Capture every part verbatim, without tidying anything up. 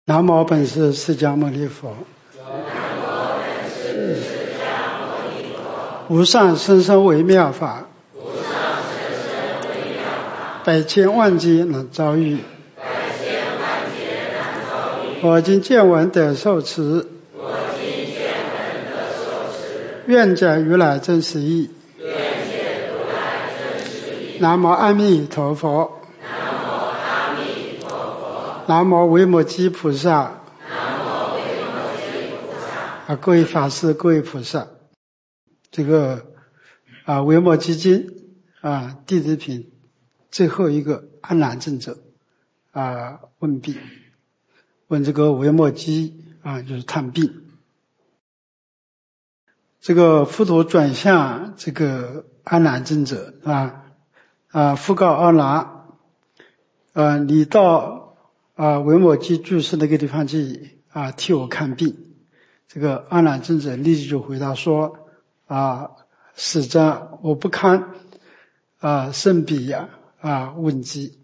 南无本师释迦牟尼佛。无上甚深微妙法，百千万劫难遭遇。我今见闻得受持，愿解如来真实义。南无阿弥陀佛。南无维摩诘菩萨。啊，各位法师，各位菩萨，这个啊，维摩诘经啊，弟子品最后一个阿难尊者啊问病，问这个维摩诘啊，就是探病。这个佛陀转向这个阿难尊者啊啊，复告阿难啊，你到啊维摩诘住世那个地方去啊替我看病。这个阿难尊者立即就回答说啊，使者我不堪啊甚彼呀啊问疾，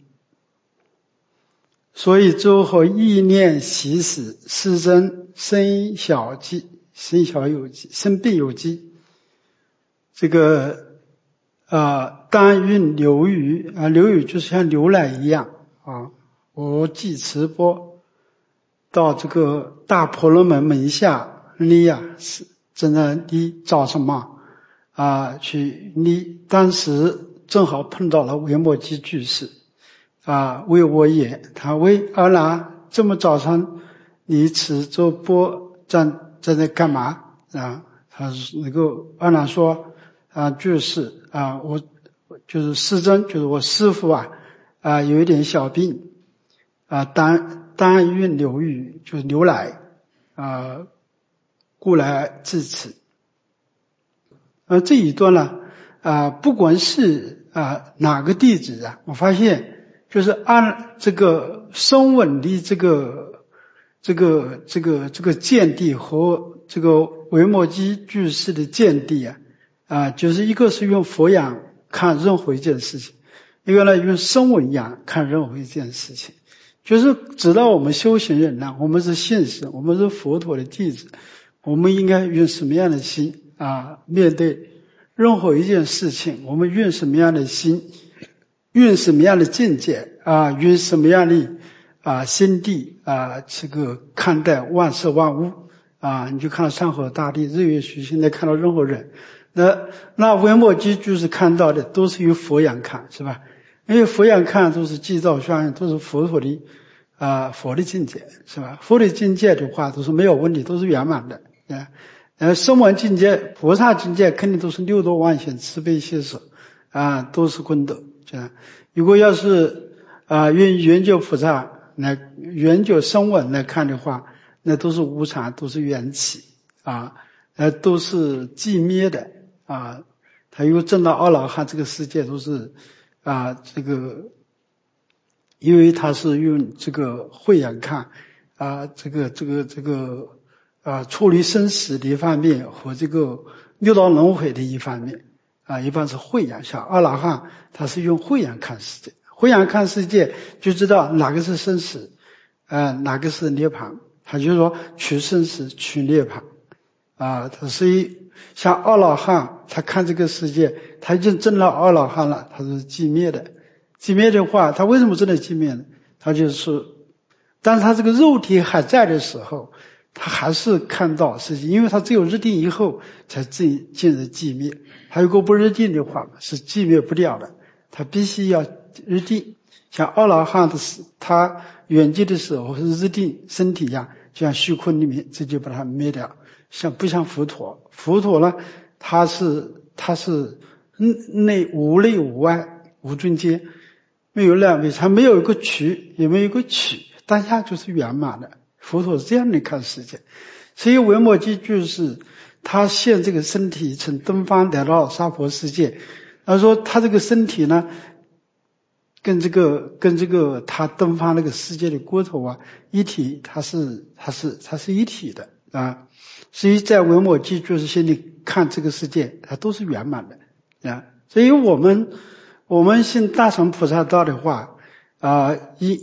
所以诸后意念习死，世尊生小疾，生小有疾，生病有疾。这个啊当运流语啊，流语就是像牛奶一样啊。我即持钵到这个大婆罗门门下你呀，是真的你找什么啊？去你当时正好碰到了维摩诘居士啊，为我也，他为阿难这么早上你持着钵站在那干嘛啊？他那个阿难说啊，居士啊，我就是师尊，就是我师父啊啊，有一点小病啊，单单运流语就是牛奶啊。故来至此。呃，这一段呢，啊，不管是啊哪个弟子啊，我发现就是按这个声闻的这个这个这个这个见地和这个维摩诘居士的见地啊，啊，就是一个是用佛眼看任何一件事情，一个呢用声闻眼看任何一件事情。就是知道我们修行人呢，我们是信士，我们是佛陀的弟子。我们应该用什么样的心啊面对任何一件事情？我们用什么样的心，用什么样的境界啊，用什么样的啊心地啊，这个看待万事万物啊？你就看到山河大地，日月虚星，来看到任何人。那那维摩诘就是看到的都是由佛眼看，是吧？因为佛眼看都是寂照相应，都是佛陀的啊佛的境界，是吧？佛的境界的话都是没有问题，都是圆满的。啊，呃，声闻境界、菩萨境界肯定都是六度万行、慈悲喜舍啊，都是功德。这样，如果要是啊用圆觉菩萨来圆觉声闻来看的话，那都是无常，都是缘起啊，呃，都是寂灭的啊。他如果证到阿罗汉，这个世界都是啊这个，因为他是用这个慧眼看啊，这个这个这个。啊，处理生死的一方面和这个六道轮回的一方面啊，一般是慧眼。像阿罗汉，他是用慧眼看世界，慧眼看世界就知道哪个是生死，啊，哪个是涅槃。他就说取生死，取涅槃啊。他所以像阿罗汉，他看这个世界，他已经证了阿罗汉了，他是寂灭的。寂灭的话，他为什么真的寂灭呢？他就是，当他这个肉体还在的时候。他还是看到事情，因为他只有日定以后才进进入寂灭，他如果不日定的话是寂灭不掉的，他必须要日定。像阿罗汉的时，他圆寂的时候是日定身体一样，就像虚空里面直接把它灭掉。像不像佛陀？佛陀呢，他是他是内无内无外无中间，没有两位，他没有一个取，也没有一个取，当下就是圆满的。佛陀是这样的看世界，所以维摩诘居士他现这个身体从东方来到娑婆世界，他说他这个身体呢，跟这个跟这个他东方那个世界的骨头啊一体，它是它是它是一体的啊。所以在维摩诘居士心里看这个世界，它都是圆满的啊。所以我们我们信大乘菩萨道的话啊，一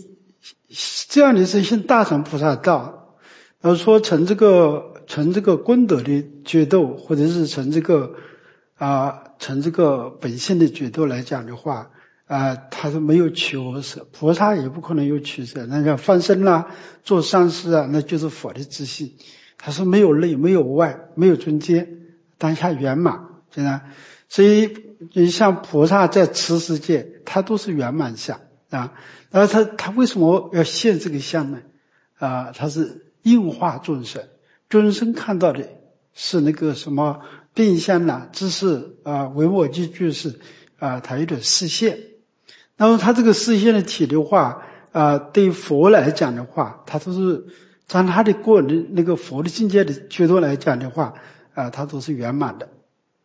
这样的是信大乘菩萨道。而说成这个成这个功德的决斗，或者是成这个啊成这个本性的决斗来讲的话，啊他是没有取我舍，菩萨也不可能有取舍。那像放生啦、做善事啊，那就是佛的自性，他是没有内没有外，没有中间，当下圆满，现在。所以你像菩萨在此世界，他都是圆满相啊。然后他他为什么要现这个相呢？啊，他是应化众生，众生看到的是那个什么病相啦、知识啊、唯我即具是啊，他有点视线。那么他这个视线的体的话啊，对佛来讲的话，他都是从他的个人的那个佛的境界的角度来讲的话啊，他都是圆满的。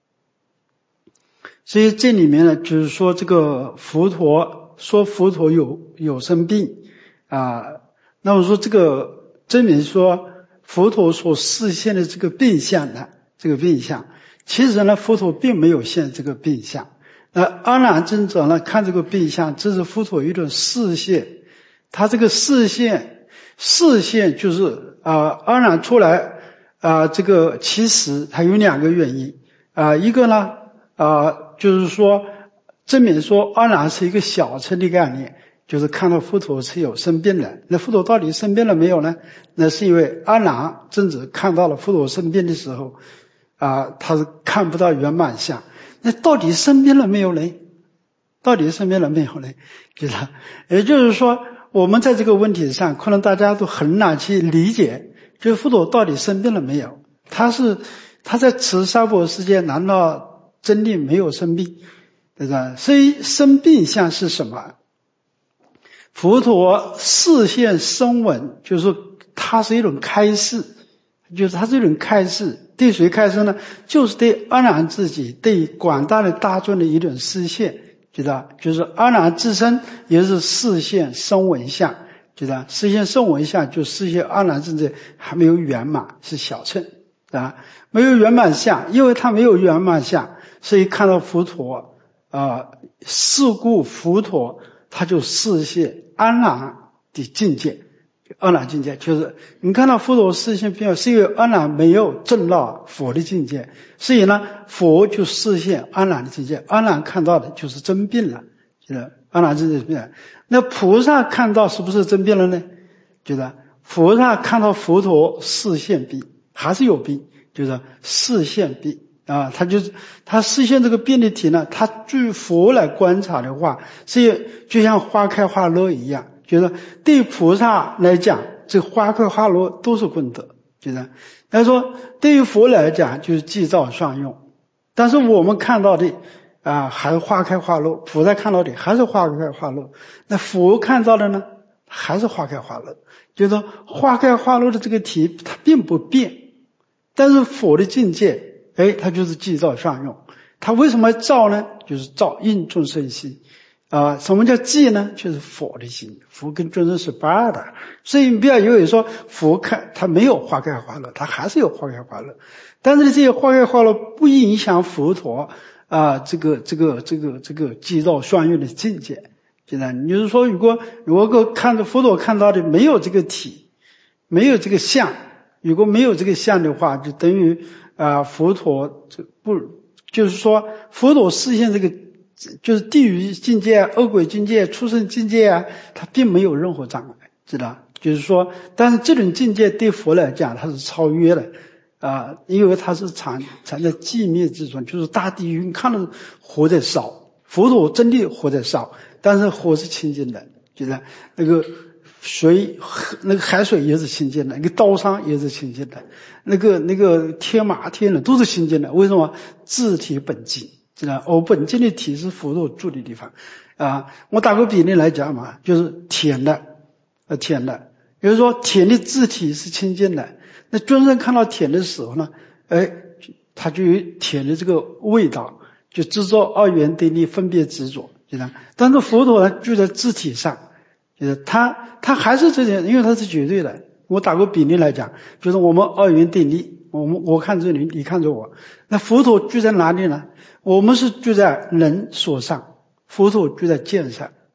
所以这里面呢，就是说这个佛陀说佛陀有有生病啊，那么说这个证明说佛陀所示现的这个病相呢，这个病相，其实呢佛陀并没有现这个病相。那阿难尊者呢看这个病相，这是佛陀一种示现，他这个示现示现就是啊阿难出来啊，这个其实它有两个原因啊，一个呢啊。就是说证明说阿难是一个小乘的概念，就是看到佛陀是有生病的。那佛陀到底生病了没有呢？那是因为阿难尊者看到了佛陀生病的时候啊，他是看不到圆满相。那到底生病了没有呢？到底生病了没有呢？知道？也就是说我们在这个问题上可能大家都很难去理解，就是佛陀到底生病了没有？他是他在此娑婆世界难道真的没有生病，对吧？所以生病相是什么？佛陀示现声闻，就是它是一种开示，就是它是一种开示。对谁开示呢？就是对阿难自己，对广大的大众的一种示现，知道？就是阿难自身也是示现声闻相，知道？示现声闻相就示现阿难自己还没有圆满，是小乘啊，没有圆满相，因为他没有圆满相。所以看到佛陀啊，是故佛陀他就示现阿难的境界，阿难境界就是你看到佛陀示现并是因为阿难没有证到佛的境界，所以呢佛就示现阿难的境界，阿难看到的就是真病了，觉得阿难真的病了。那菩萨看到是不是真病了呢？觉得菩萨看到佛陀示现病还是有病，就是示现病啊，他就是他示现这个病的体呢，他据佛来观察的话，是就像花开花落一样，觉得对菩萨来讲，这花开花落都是功德，觉得他说对于佛来讲就是寂照双用，但是我们看到的啊还是花开花落，菩萨看到的还是花开花落，那佛看到的呢还是花开花落，就是说花开花落的这个体它并不变，但是佛的境界哎，它就是寂照双用。它为什么照呢？就是照应众生心啊、呃。什么叫寂呢？就是佛的心，佛跟众生是不二的。所以你不要以为说佛看它没有花开花落，它还是有花开花落。但是这些花开花落不影响佛陀啊、呃，这个这个这个这个寂照双用的境界。现在你就是说，如果如果看着佛陀看到的没有这个体，没有这个相，如果没有这个相的话，就等于啊，佛陀这不就是说，佛陀示现这个就是地狱境界、恶鬼境界、畜生境界啊，它并没有任何障碍，知道？就是说，但是这种境界对佛来讲，它是超越的啊，因为它是藏藏在寂灭之中，就是大地狱，你看到火在烧，佛陀真的火在烧，但是火是清净的，知道？那个水那个海水也是清净的，那个刀山也是清净的，那个那个天马天人都是清净的。为什么？自体本净，知道？我本净的体是佛陀住的地方啊。我打个比例来讲嘛，就是甜的，呃甜的，比如说甜的自体是清净的。那众生看到甜的时候呢，哎，他就有甜的这个味道，就制造二元对立，分别执着，知道？但是佛陀呢，就在自体上。就是他他还是这点，因为他是绝对的。我打个比例来讲，就是我们二元对立，我们我看着你，你看着我。那佛陀居在哪里呢？我们是居在人所上，佛陀居在剑上。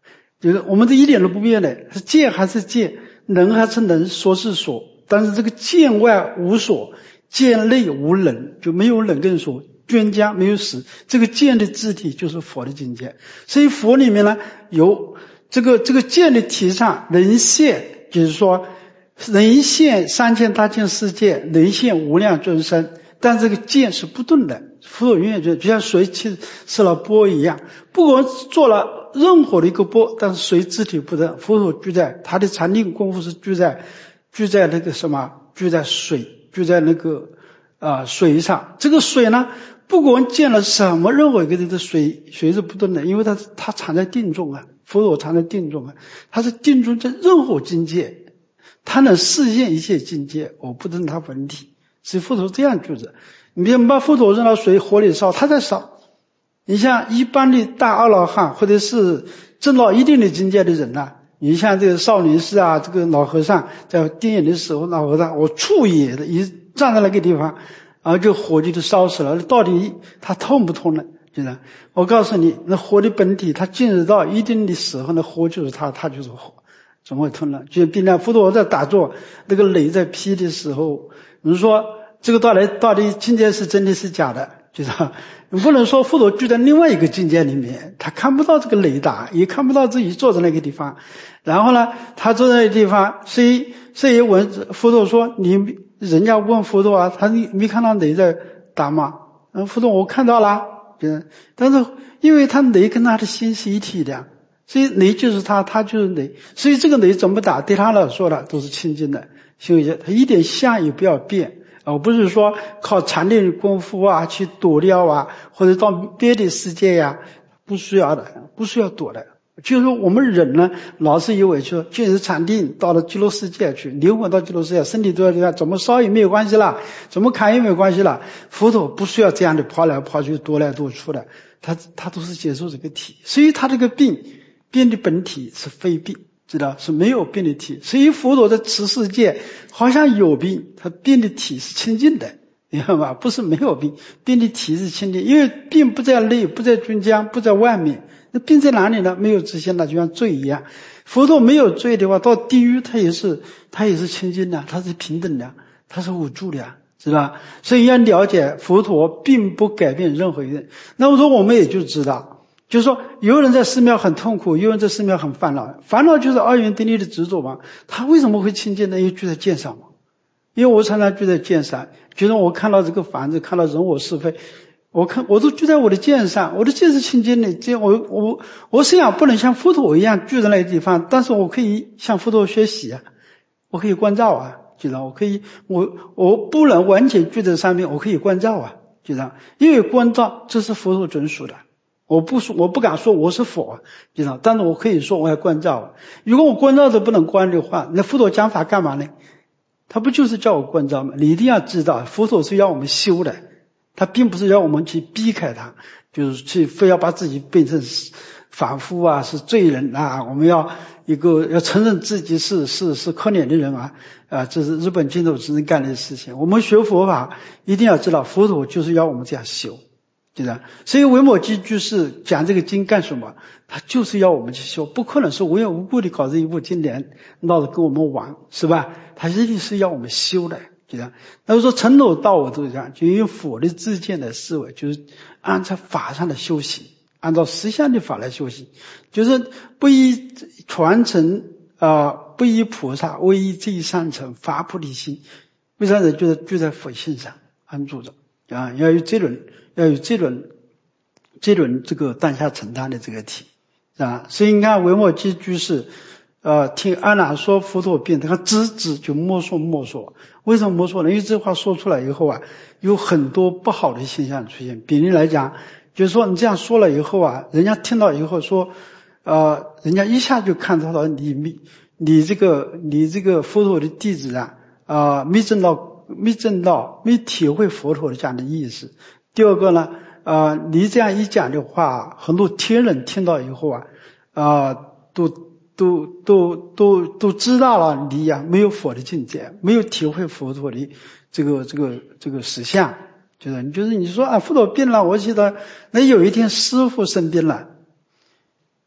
就是我们这一点都不变的，是见还是见，能还是能，所是所。但是这个见外无所，见内无能，就没有能跟所，捐家没有实，这个见的字体就是佛的境界。所以佛里面呢，有这个这个见的体上能现，就是说能现三千大千世界，能现无量众生，但这个见是不动的。佛陀永远就就像水起是了波一样，不管做了任何的一个波，但是水字体不动。佛陀居在他的禅定功夫是居在居在那个什么，居在水，居在那个啊、呃、水上。这个水呢，不管见了什么任何一个人的水，水是不动的，因为它它藏在定中啊，佛陀藏在定中啊，它是定中在任何境界，它能示现一切境界，我不动它本体。所以佛陀这样句子，你别把佛陀扔到水火里烧，他在烧。你像一般的大阿罗汉或者是证到一定的境界的人啊，你像这个少林寺啊，这个老和尚在定眼的时候，老和尚我触也的一站在那个地方，然后就火就都烧死了，到底他痛不痛呢？就是我告诉你，那火的本体，它进入到一定的时候，那火就是它，它就是火，怎么会痛呢？就比那佛陀在打坐，那个雷在劈的时候，你说这个到底到底境界是真的是假的？就是你不能说佛陀居在另外一个境界里面，他看不到这个雷打，也看不到自己坐在那个地方。然后呢，他坐在那个地方，谁谁问佛陀说，你人家问佛陀啊，他你没看到雷在打吗？嗯，佛陀我看到了，就是但是因为他雷跟他的心是一体的，所以雷就是他，他就是雷，所以这个雷怎么打，对他来说的都是清净的，所以他一点相也不要变。而不是说靠禅定功夫啊去躲掉啊，或者到别的世界呀、啊，不需要的，不需要躲的。就是说我们人呢，老是以为说进入禅定到了极乐世界去，灵魂到极乐世界，身体都要这样，怎么烧也没有关系啦，怎么砍也没有关系啦。佛陀不需要这样的跑来跑去、躲来躲去的，他他都是接受这个体，所以他这个病病的本体是非病。知道是没有病的体，所以佛陀在此世界好像有病，他病的体是清净的，明白吗？不是没有病，病的体是清净，因为病不在内，不在中间，不在外面。那病在哪里呢？没有自性的，就像罪一样。佛陀没有罪的话，到地狱他也是他也是清净的，他是平等的，他是无助的，是吧？所以要了解佛陀并不改变任何一个人。那么说我们也就知道。就是说有人在寺庙很痛苦，有人在寺庙很烦恼，烦恼就是二元对立的执着嘛。他为什么会清净呢？因为居在见上嘛。因为我常常居在见上，觉得我看到这个房子，看到人我是非，我看我都居在我的见上，我的见是清净的。这我我我虽然不能像佛陀一样居在那个地方，但是我可以向佛陀学习啊，我可以关照啊，知道？我可以我我不能完全居在上面，我可以关照啊，知道？因为关照这是佛陀准属的。我不说，我不敢说我是佛，知道？但是我可以说我要关照。如果我关照都不能关的话，那佛陀讲法干嘛呢？他不就是叫我关照吗？你一定要知道，佛陀是要我们修的，他并不是要我们去避开他，就是去非要把自己变成凡夫啊，是罪人啊，我们要一个要承认自己是是是可怜的人啊啊，这是日本净土之人干的事情。我们学佛法一定要知道，佛陀就是要我们这样修。对吧？所以维摩诘居士讲这个经干什么？他就是要我们去修，不可能是无缘无故的搞这一部经典闹着跟我们玩，是吧？他一定是要我们修的，对吧？那么说从头到尾都这样，就用佛的自见的思维，就是按照法上的修行，按照实相的法来修行，就是不以传承啊、呃，不以菩萨，为以最上乘发菩提心。为啥人觉得就在佛性上安住着啊？要有这种。要有这种这种这个当下承担的这个体啊，所以你看维摩诘居士呃听阿难说佛陀病，他知知就默说默说。为什么默说呢？因为这话说出来以后啊，有很多不好的现象出现。比如来讲，就是说你这样说了以后啊，人家听到以后说呃人家一下就看到了你你这个你这个佛陀的弟子啊啊、呃、没证到没证到没体会佛陀的这样的意思。第二个呢，呃，你这样一讲的话，很多天人听到以后啊，啊、呃，都都都都都知道了你呀、啊、没有佛的境界，没有体会佛陀的这个这个这个实相，就是你就是你说啊，佛陀病了，我记得那有一天师父生病了，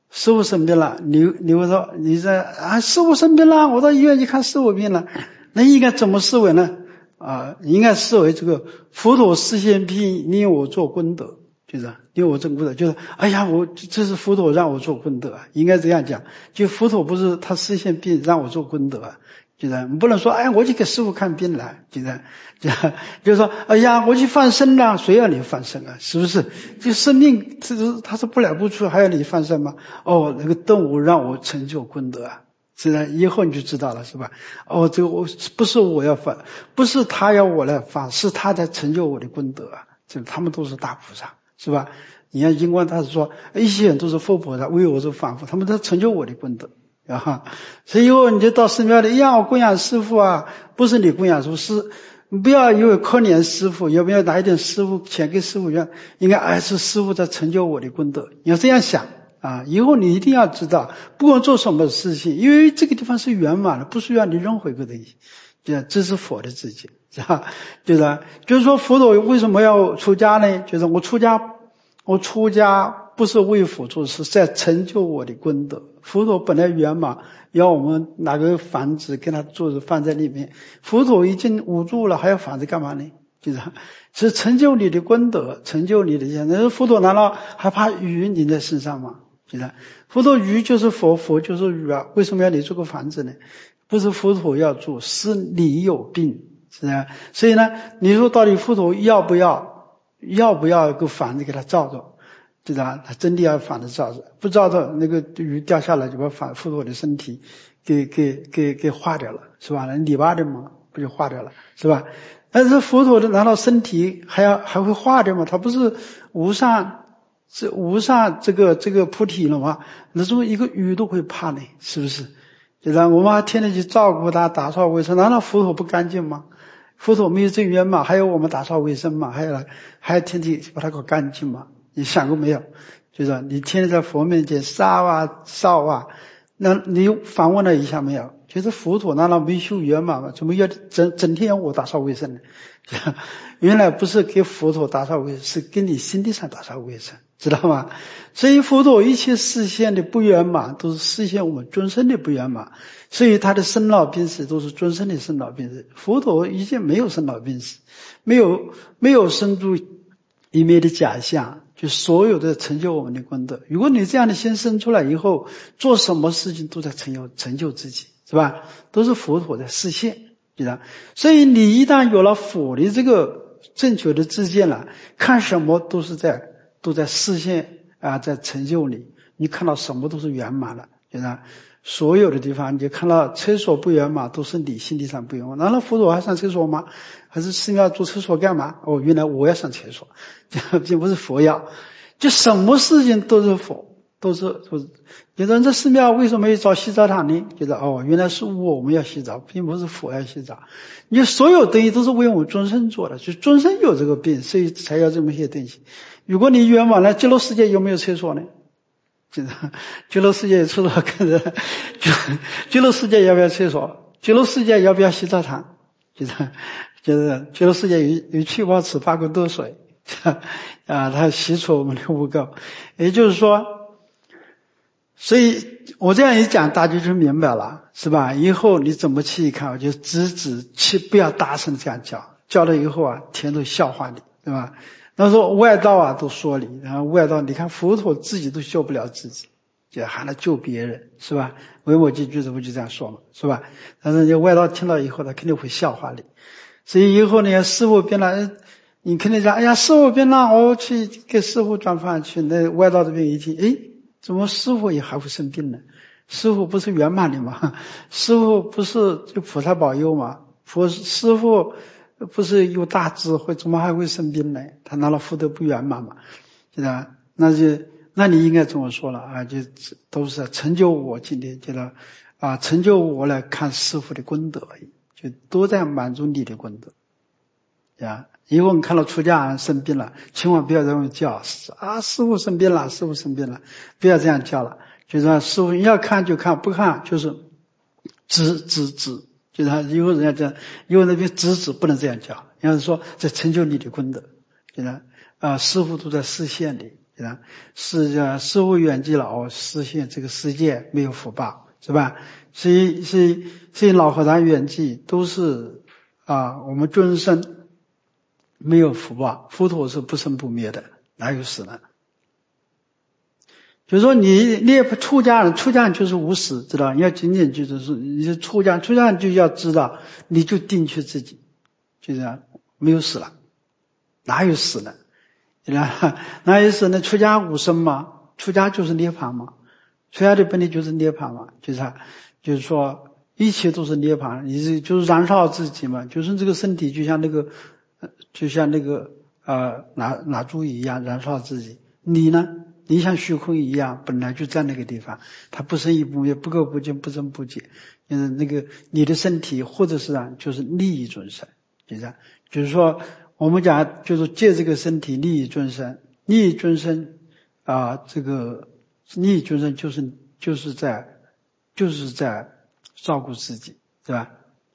师傅生病了，你你会说你在啊，师傅生病了，我到医院去看师傅病了，那应该怎么思维呢？啊，应该思维这个佛陀示现病，令我做功德，就是令我做功德，就是哎呀，我这是佛陀让我做功德，应该这样讲。就佛陀不是他示现病让我做功德，就是你不能说哎，我去给师傅看病了，就是就是说哎呀，我去放生了，谁要你放生啊？是不是？就生命这是他是不来不出，还要你放生吗？哦，那个动物让我成就功德啊。是的，以后你就知道了，是吧？哦，这个我不是我要放，不是他要我来放，是他在成就我的功德啊！这他们都是大菩萨，是吧？你看印光大师说，一些人都是佛菩萨，为我做反复，他们在成就我的功德啊！所以以后你就到寺庙里，呀，我供养师父啊，不是你供养师父，是不要因为可怜师父，要不要拿一点师父钱给师父用？应该哎，是师父在成就我的功德，你要这样想。啊，以后你一定要知道，不管做什么事情，因为这个地方是圆满的，不需要你任何一个东西，这是佛的自己，是吧？对的，就是说佛陀为什么要出家呢？就是我出家，我出家不是为佛做事，是在成就我的功德。佛陀本来圆满，要我们拿个房子跟他做放在里面，佛陀已经无助了，还要房子干嘛呢？就是是成就你的功德，成就你的现在。佛陀难道还怕雨淋在身上吗？就是佛陀雨就是佛，佛就是雨啊，为什么要你做个房子呢？不是佛陀要住，是你有病，是吧？所以呢，你说到底佛陀要不要要不要一个房子给他罩着，对吧？他真的要房子罩着，不罩着那个雨掉下来就把佛陀的身体给给给给化掉了，是吧？泥巴的嘛，不就化掉了，是吧？但是佛陀的难道身体还要还会化掉吗？他不是无上是无上这个这个菩提了吗？那种一个雨都会怕呢，是不是？就是我们还天天去照顾他，打扫卫生，难道佛陀不干净吗？佛陀没有这缘嘛，还有我们打扫卫生嘛，还有还要天天把它搞干净嘛？你想过没有？就是你天天在佛面前杀啊烧啊，那你反问了一下没有？就是佛陀难道没修圆满吗？怎么要整整天要我打扫卫生呢？原来不是给佛陀打扫卫生，是给你心地上打扫卫生，知道吗？所以佛陀一切示现的不圆满，都是示现我们众生的不圆满。所以他的生老病死都是众生的生老病死。佛陀已经没有生老病死，没有没有生出一面的假象，就所有的成就我们的功德。如果你这样的心生出来以后，做什么事情都在成就成就自己，是吧？都是佛陀在示现，对吧？所以你一旦有了佛的这个正确的知见了，看什么都是在都在示现啊，在成就你。你看到什么都是圆满了，对吧？所有的地方你看到厕所不圆满，都是你心理上不圆满。难道佛陀还上厕所吗？还是寺庙做厕所干嘛？哦，原来我要上厕所，并不是佛要。就什么事情都是佛，都是都是。有人这寺庙为什么要造洗澡堂呢？觉得哦，原来是我我们要洗澡，并不是佛要洗澡。你所有东西都是为我们众生做的，就众生有这个病，所以才要这么些东西。如果你圆满了，极乐世界有没有厕所呢？就是极乐世界有厕所，看着极乐世界要不要厕所？极乐世界要不要洗澡堂？就是就是极乐世界有有七宝池八功德水啊，它洗除我们的污垢。也就是说，所以我这样一讲，大家就明白了，是吧？以后你怎么去看，我就制止去不要大声这样叫，叫了以后啊，天都笑话你，对吧？那时候外道啊都说你，然后外道你看佛陀自己都救不了自己，就还来救别人，是吧？维摩诘居士不就这样说嘛，是吧？但是外道听到以后，他肯定会笑话你。所以以后呢，师父病了，你肯定讲，哎呀，师父病了，我去给师父转饭去。那外道这边一听，哎，怎么师父也还会生病呢？师父不是圆满的吗？师父不是就菩萨保佑吗？佛师父不是有大智慧，怎么还会生病呢？他拿了福德不圆满嘛，是吧？那就那你应该这么说了啊，就都是成就我今天觉得啊，成就我来看师父的功德而已，就都在满足你的功德呀。以后你看到出家人生病了，千万不要这样叫啊，师父生病了，师父生病了，不要这样叫了。就是说师父要看就看，不看就是指指指。就是他以后人家讲，以后那边直指不能这样讲，要是说在成就你的功德，就是啊，师父都在示现的， 啊，是呃事无远迹老实现这个世界没有福报，是吧？所以所以所以老和尚圆寂都是啊，我们尊生没有福报，佛陀是不生不灭的，哪有死呢？就是说你涅槃出家人，出家人就是无死，知道？你要仅仅就是你是出家，出家人就要知道，你就定去自己，就这样，没有死了，哪有死呢？哪有死呢？出家无生嘛，出家就是涅槃嘛，出家的本体就是涅槃嘛，就是啊，就是说一切都是涅槃，你是就是燃烧自己嘛，就是这个身体就像那个就像那个呃蜡蜡烛一样燃烧自己，你呢？你像虚空一样，本来就在那个地方，它不生亦不灭，不垢不净，不增不减。嗯，那个你的身体或者是啊，就是利益众生，就这样。就是说，我们讲就是借这个身体利益众生，利益众生啊，这个利益众生就是就是在就是在照顾自己，对吧？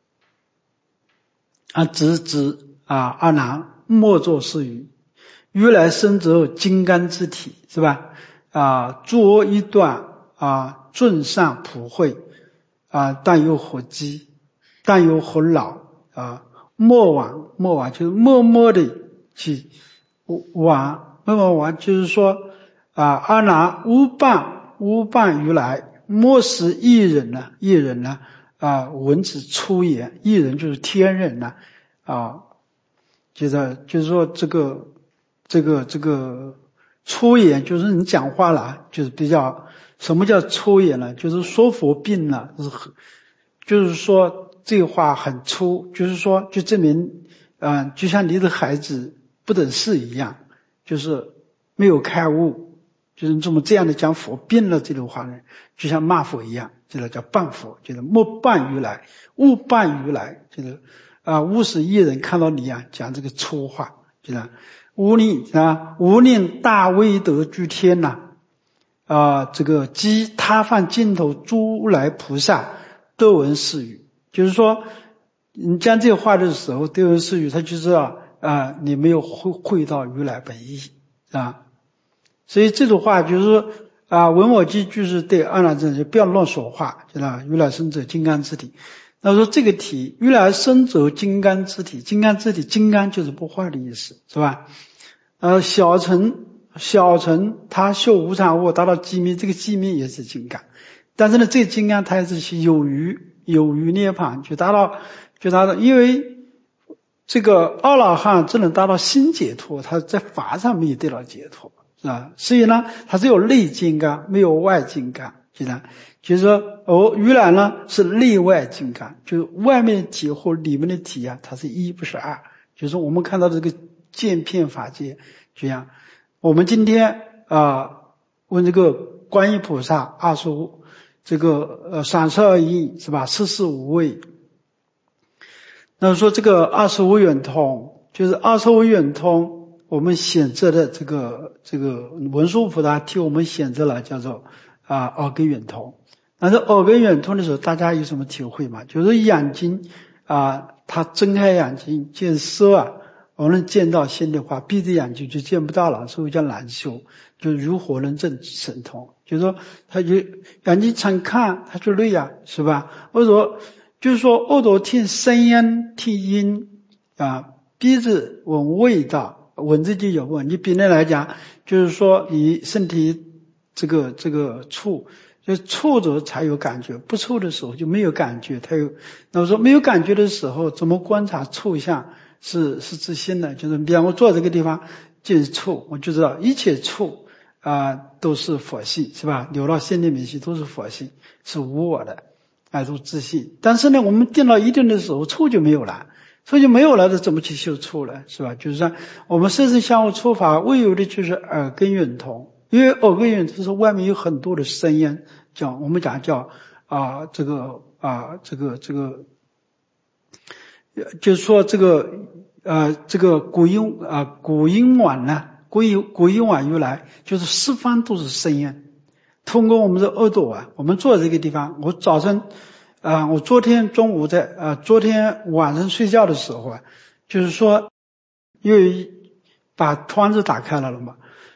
啊，直指啊，阿难莫作是语。如来生则金刚之体，是吧？啊，作一段啊，尊上普惠啊，但有何机？但有何老啊？莫往莫往，就是默默的去往，默默往，就是说啊，阿难无伴无伴如来，莫使一人呢？一人呢？啊，闻之出言，一人就是天人呢啊，就是就是说这个。这个这个出言就是你讲话了，就是比较什么叫出言呢？就是说佛病了，就是就是说这话很粗，就是说就证明，嗯、呃，就像你的孩子不等事一样，就是没有开悟，就是这么这样的讲佛病了这种话呢，就像骂佛一样，这个叫谤佛，就是莫谤如来，勿谤如来，就是啊，勿使一人看到你啊讲这个粗话，就是无令啊，无令大威德居天呐、啊，啊，这个即他犯尽头诸来菩萨都闻是语，就是说你讲这话的时候都闻是语，他就知道啊，你没有会会到如来本意啊，所以这种话就是说啊，闻我记就是对阿难尊者不要乱说话，知道如来生者金刚之体。那说这个体，如来生者金刚之体，金刚之体，金刚就是不坏的意思，是吧？呃，小乘小乘他修无常物达到寂灭，这个寂灭也是金刚，但是呢，这个金刚它也是有余有余涅槃，就达到就达到，因为这个阿罗汉只能达到心解脱，他在法上没有得到解脱，是吧？所以呢，它只有内金刚，没有外金刚，是吧？就是说，哦，如来呢是内外金刚，就是外面的体和里面的体啊，它是一不是二。就是我们看到这个渐片法界，就像我们今天啊、呃、问这个观音菩萨二十五，这个呃三十二应是吧？四十五位。那说这个二十五圆通，就是二十五圆通，我们选择的这个这个文殊菩萨替我们选择了叫做啊耳根圆通。但是耳根圆通的时候，大家有什么体会吗？就是眼睛啊，他睁开眼睛见色啊，我们见到心的话，闭着眼睛就见不到了，所以叫难修。就如火能证神通，就是说他就眼睛常看，他就累啊，是吧？或者说就是说耳朵听声音听音啊，鼻子闻味道，闻着就有味。你别人来讲，就是说你身体这个这个触。就触着才有感觉，不触的时候就没有感觉。它有，那我说没有感觉的时候，怎么观察触相是是自心的？就是比方我坐这个地方就是触，我就知道一切触啊、呃、都是佛性，是吧？流到心里面去都是佛性，是无我的，啊都自信。但是呢，我们定到一定的时候，触就没有了，触就没有了，这怎么去修触了？是吧？就是说我们色身相互触法，唯有的就是耳根圆通。因为耳根圆通是外面有很多的声音，叫我们讲叫啊、呃、这个啊、呃、这个这个，就是说这个呃这个古音啊、呃、古音晚呢，古音古音晚如来，就是四方都是声音，通过我们的耳朵啊，我们坐这个地方，我早晨啊、呃、我昨天中午在啊、呃、昨天晚上睡觉的时候啊，就是说因为把窗子打开了了嘛。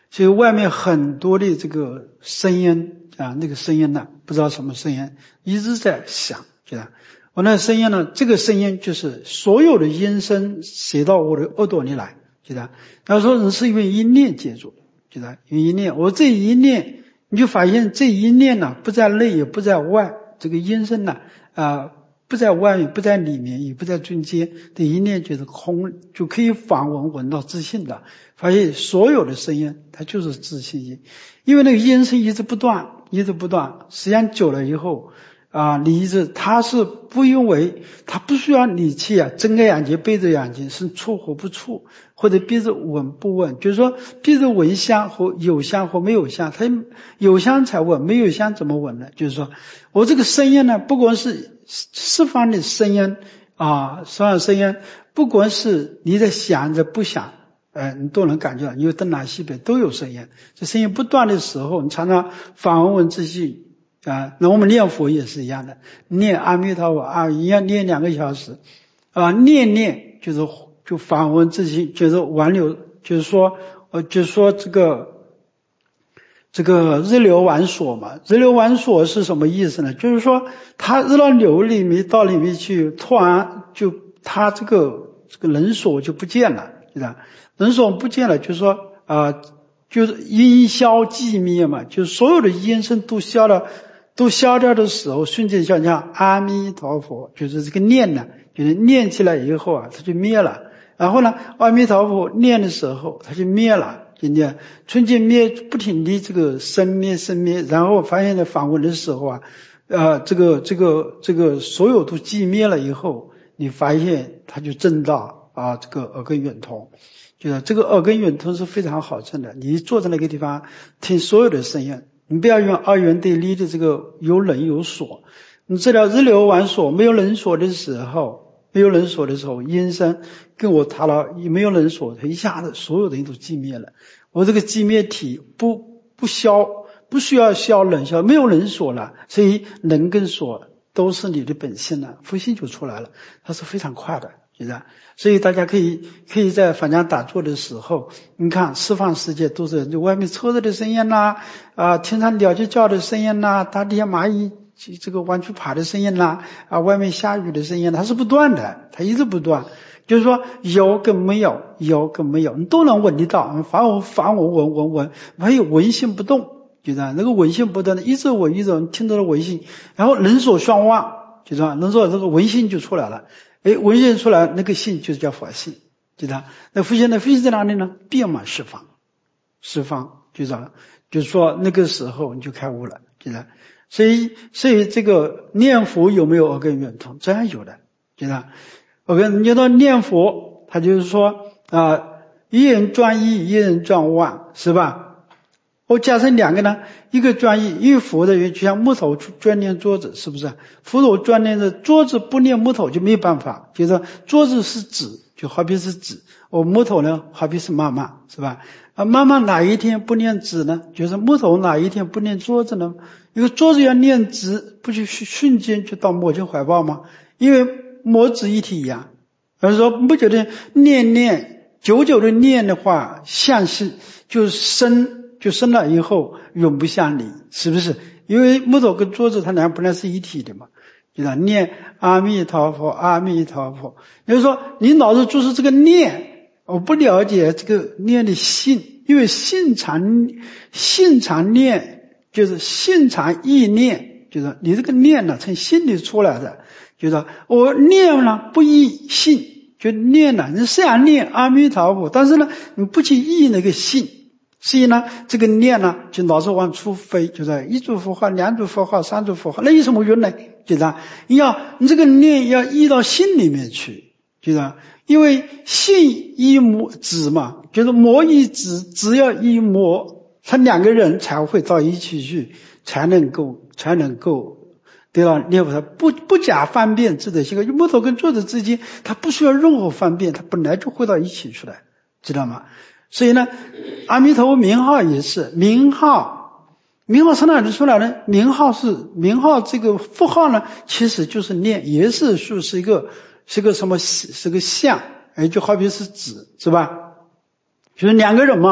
所以外面很多的这个声音啊，那个声音呢，不知道什么声音，一直在响，觉得我那声音呢，这个声音就是所有的音声写到我的耳朵里来，觉得他说人是因为一念接住，觉得因为一念，我这一念，你就发现这一念呢，不在内也不在外，这个音声呢啊。不在外面，不在里面，也不在中间，这一念就是空，就可以访闻闻到自信的，发现所有的声音它就是自信音，因为那个音声一直不断，一直不断，时间久了以后啊，你一直它是不因为它不需要你去啊睁开眼睛闭着眼睛是触或不触，或者闭着闻不闻，就是说闭着闻香和有香和没有香，它有香才闻，没有香怎么闻呢？就是说我这个声音呢，不光是释放的声音啊，释放的声音，不光是你在想着不想，呃，你都能感觉到，因为东南西北都有声音，这声音不断的时候，你常常访问自己啊。那我们念佛也是一样的，念阿弥陀佛啊，一样念两个小时啊，念念就是就访问自己，就是挽留，就是说，呃，就是说这个。这个日流玩所嘛，日流玩所是什么意思呢？就是说它日到流里面到里面去，突然就它这个这个人所就不见了，对吧？人所不见了，就是说啊、呃，就是音消寂灭嘛，就是所有的音声都消了，都消掉的时候，瞬间像像阿弥陀佛，就是这个念呢，就是念起来以后啊，它就灭了。然后呢，阿弥陀佛念的时候，它就灭了。今天春节灭不停的这个生灭生灭，然后发现在访问的时候啊，呃，这个这个这个所有都寂灭了以后，你发现它就证到啊，这个耳根圆通，就是这个耳根圆通是非常好证的。你坐在那个地方听所有的声音，你不要用二元对立的这个有人有所，你知道日流玩所没有人所的时候。没有人所的时候，音声跟我谈了，没有人所，它一下子所有的人都寂灭了。我这个寂灭体不不消，不需要消人消，没有人所了，所以人跟所都是你的本性了，佛性就出来了，它是非常快的，是吧？所以大家可以可以在反向打坐的时候，你看释放世界都是就外面车子的声音啦，啊，天上鸟就叫的声音啦，大地下蚂蚁。这个弯曲爬的声音啦，啊，外面下雨的声音，它是不断的，它一直不断。就是说有跟没有，有跟没有，你都能闻得到。反我反我闻闻闻，还有闻性不动，就这样。那个闻性不动的，一直闻一直听到了闻性，然后人所相望，就这样，人所这个闻性就出来了。哎，闻性出来，那个性就是叫佛性，就这样。那佛性的佛性在哪里呢？遍满释放，释放就这样。就是说那个时候你就开悟了，就这样。所以，所以这个念佛有没有耳根圆通？这样有的，对吧？我跟你说念佛，他就是说啊，一人专一，一人专万，是吧？我加上两个呢，一个专一，因为佛的人就像木头专念桌子，是不是？佛陀专念的桌子不念木头就没有办法，就是桌子是纸，就好比是纸，我木头呢好比是妈妈，是吧？啊，妈妈哪一天不念纸呢？就是木头哪一天不念桌子呢？因为桌子要念纸，不就瞬间就到母亲怀抱吗？因为母子一体一样。而是说不觉得念念久久的念的话，相是就生就生了以后永不相离，是不是？因为木头跟桌子它俩本来是一体的嘛。就是念阿弥陀佛，阿弥陀佛。也就是说，你脑子就是这个念，我不了解这个念的性，因为性常性常念。就是性常意念，就是你这个念呢，从心里出来的，就是我念了不依性，就念了，你虽然念阿弥陀佛，但是呢，你不去依那个性，所以呢，这个念呢，就老是往出飞，就是一组符号、两组符号、三组符号，那有什么用呢？就是要你这个念要依到心里面去，就是因为性依魔子嘛，就是魔依子，只要依魔。他两个人才会到一起去，才能够才能够得到念佛。不不假方便自得性，木头跟桌子之间，它不需要任何方便，它本来就会到一起出来，知道吗？所以呢，阿弥陀佛名号也是名号，名号从哪里出来呢？名号是名号这个符号呢，其实就是念，也是说是一个是个什么是个相，哎，就好比是指，是吧？就是两个人嘛。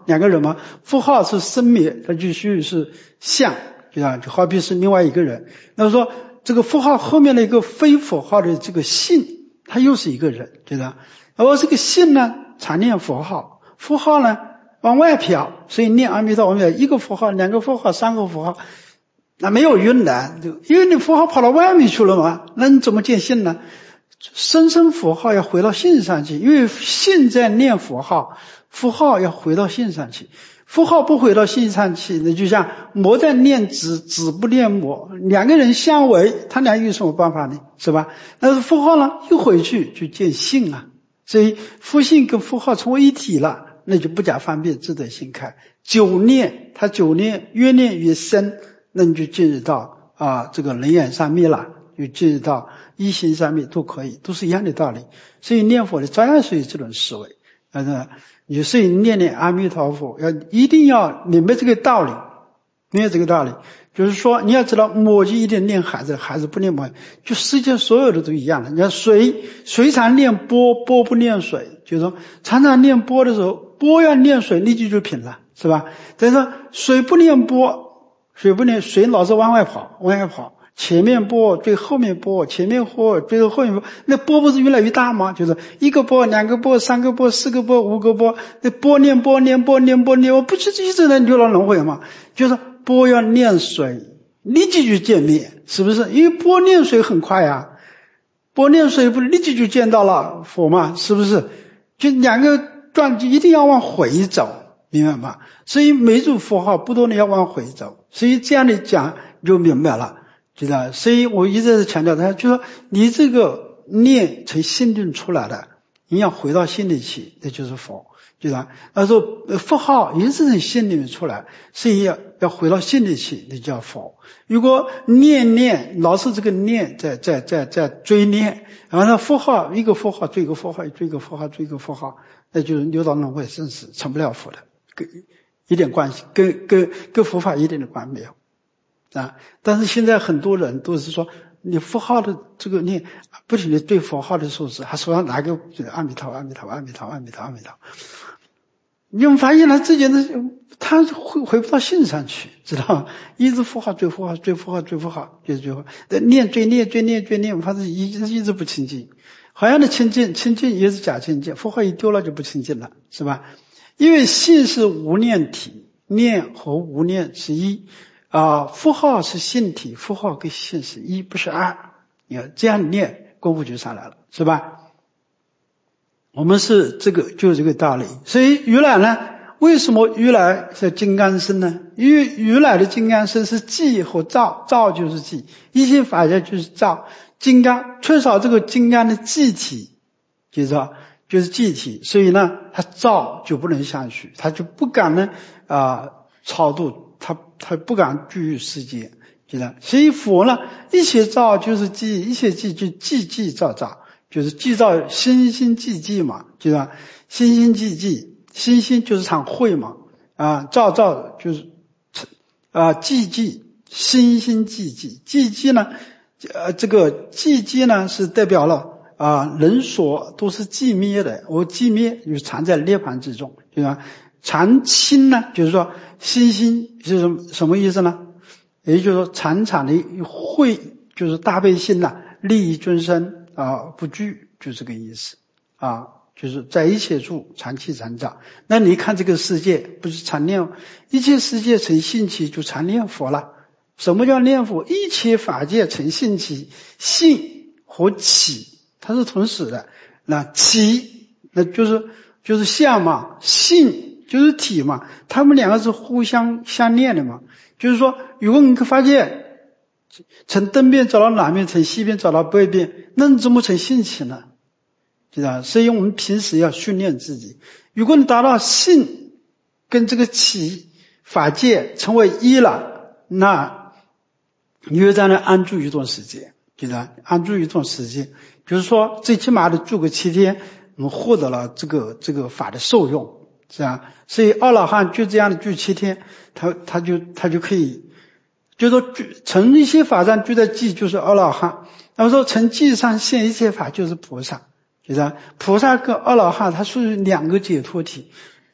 两个人嘛，符号是生灭，它就须是相，对吧？就好比是另外一个人。那说这个符号后面的一个非符号的这个性，它又是一个人，对吧？而这个性呢，常念符号，符号呢往外飘，所以念阿弥陀佛，一个符号、两个符号、三个符号，那没有云南，因为你符号跑到外面去了嘛，那你怎么见性呢？生生符号要回到性上去，因为性在念符号，符号要回到性上去，符号不回到性上去，那就像魔在念子，子不念魔，两个人相违，他俩有什么办法呢？是吧？但是符号呢，一回去就见性啊，所以符性跟符号成为一体了，那就不假方便，自得心开。久念，他久念越念越深，那你就进入到啊这个人眼上面了，就进入到一心上面都可以，都是一样的道理。所以念佛的照样是有这种思维，但是你所以念念阿弥陀佛，要一定要明白这个道理，明白这个道理，就是说你要知道，母就一定念孩子，孩子不念母，就世界所有的都一样的。你看水，水常念波，波不念水，就是说常常念波的时候，波要念水，立即就平了，是吧？但是水不念波，水不念水，老是往外跑，往外跑。前面波最后面波，前面波最后面波，那波不是越来越大吗？就是一个波、两个波、三个波、四个波、五个波，那波念波念波念波念波，不是一直在流到轮回吗？就是波要念水，立即就见灭，是不是？因为波念水很快啊，波念水不立即就见到了佛嘛，是不是？就两个转就一定要往回走，明白吗？所以每组符号不断的要往回走，所以这样的讲就明白了。知道，所以我一直在强调他，就说你这个念从心里出来的，你要回到心里去，那就是佛，知道。他说符号也是从心里面出来，所以要要回到心里去，那叫佛。如果念念老是这个念在在在在追念，然后呢符号一个符号追一个符号，追一个符号追一个符号，那就是流到轮回生死，成不了佛的，跟一点关系，跟跟跟佛法一点的关系没有。啊！但是现在很多人都是说，你符号的这个念不停的对符号的数字，还手上拿个阿弥陀阿弥陀阿弥陀阿弥陀阿弥陀，你们发现他自己的他回回不到性上去，知道吗？一直符号追符号追符号追符号，就是追符号，念追念追念追念，他是一直一直不清净，好像的清净清净也是假清净，符号一丢了就不清净了，是吧？因为性是无念体，念和无念是一。啊，符号是性体，符号跟性是一，不是二。你要这样念，功夫就上来了，是吧？我们是这个，就是这个道理。所以如来呢，为什么如来是金刚身呢？因为如来的金刚身是寂和照，照就是寂，一切法界就是照。金刚缺少这个金刚的寂体，就是说就是寂体，所以呢，他照就不能下去，他就不敢呢啊、呃、超度。他他不敢居于世界，知道？所以佛呢，一切照就是寂，一切寂就寂寂照照，就是寂照心心寂寂嘛，知道？心心寂寂，心心就是场会嘛，啊，照照就是啊寂寂，心心寂寂，寂寂呢，呃，这个寂寂呢是代表了啊人所都是寂灭的，我寂灭就藏在涅槃之中，对吧？常心呢，就是说心心是什么什么意思呢？也就是说常常的会，就是大悲心呐、啊，利益众生啊，不惧，就这个意思啊，就是在一切处常期常照。那你看这个世界，不是常念一切世界成性起，就常念佛了。什么叫念佛？一切法界成性起，性和起它是同时的。那起那就是就是相嘛，性就是体嘛，他们两个是互相相念的嘛。就是说，如果你发现从东边走到南边，从西边走到北边，那你怎么成性起呢？知道？所以我们平时要训练自己。如果你达到性跟这个起法界成为一了，那你就在那安住一段时间，知道？安住一段时间，就是说最起码的住个七天，我们获得了这个这个法的受用。是啊，所以阿老汉就这样的住七天，他他就他就可以，就说成一切法上住在寂就是阿老汉，然后说成寂上现一切法就是菩萨，就是菩萨跟阿老汉他属于两个解脱体，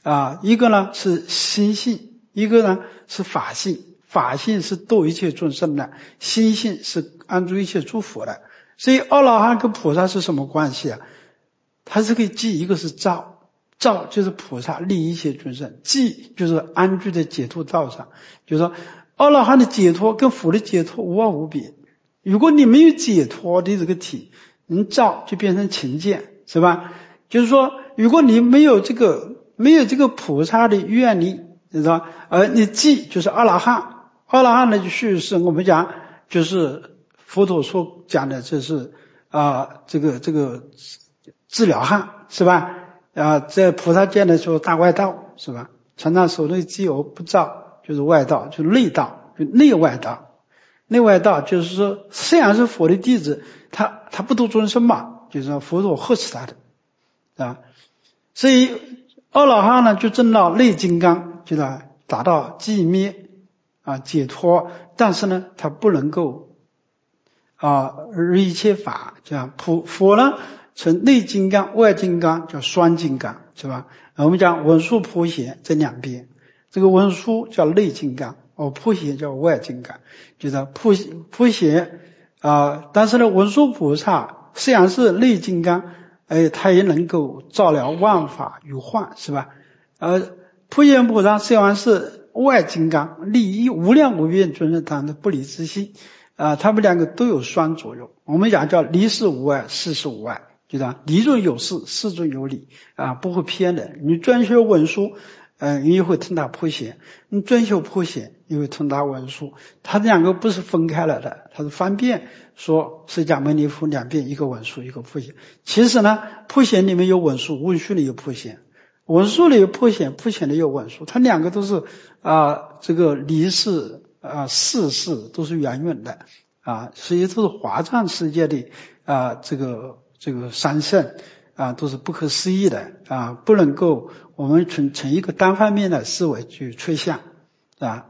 啊，一个呢是心性，一个呢是法性。法性是度一切众生的，心性是安住一切诸佛的。所以阿罗汉跟菩萨是什么关系啊？它是个寂，一个是照，照就是菩萨利一切众生，寂就是安居在解脱道上。就是说阿罗汉的解脱跟佛的解脱无二无别。如果你没有解脱的这个体，你照就变成情见，是吧？就是说如果你没有这个没有这个菩萨的愿力，是吧？而你寂就是阿罗汉。阿罗汉的叙事我们讲就是佛陀所讲的，这是啊、呃、这个这个治疗汉，是吧？啊，在菩萨见的时候大外道，是吧？常常所谓寂而不照就是外道，就是内道，就内外道。内外道就是说虽然是佛的弟子，他他不度众生嘛，就是说佛陀呵斥他的啊。所以阿罗汉呢就证到内金刚，就是达到寂灭啊解脱，但是呢他不能够啊一切法，这样普佛呢成内金刚外金刚，叫双金刚，是吧？我们讲文殊普贤这两边，这个文殊叫内金刚，哦普贤叫外金刚，就是普普贤啊，但是呢文殊菩萨虽然是内金刚，哎他也能够照料万法有幻，是吧？呃普贤菩萨虽然是外金刚，利益无量无边众生堂的不离之心啊，他们两个都有双作用。我们讲叫离事无碍，事事无碍，就这样，理中有事，事中有理啊，不会偏的。你专修文殊，呃，你也会通达普贤；你专修普贤，也会通达文殊。它两个不是分开了的，它是方便说释迦牟尼佛两边，一个文殊，一个普贤。其实呢，普贤里面有文殊，文殊里有普贤。文殊里有普贤，普贤里有文殊，它两个都是啊、呃，这个离事啊、事事都是圆润的啊，所以都是华藏世界的啊、呃，这个这个三圣啊，都是不可思议的啊，不能够我们从从一个单方面的思维去吹向啊。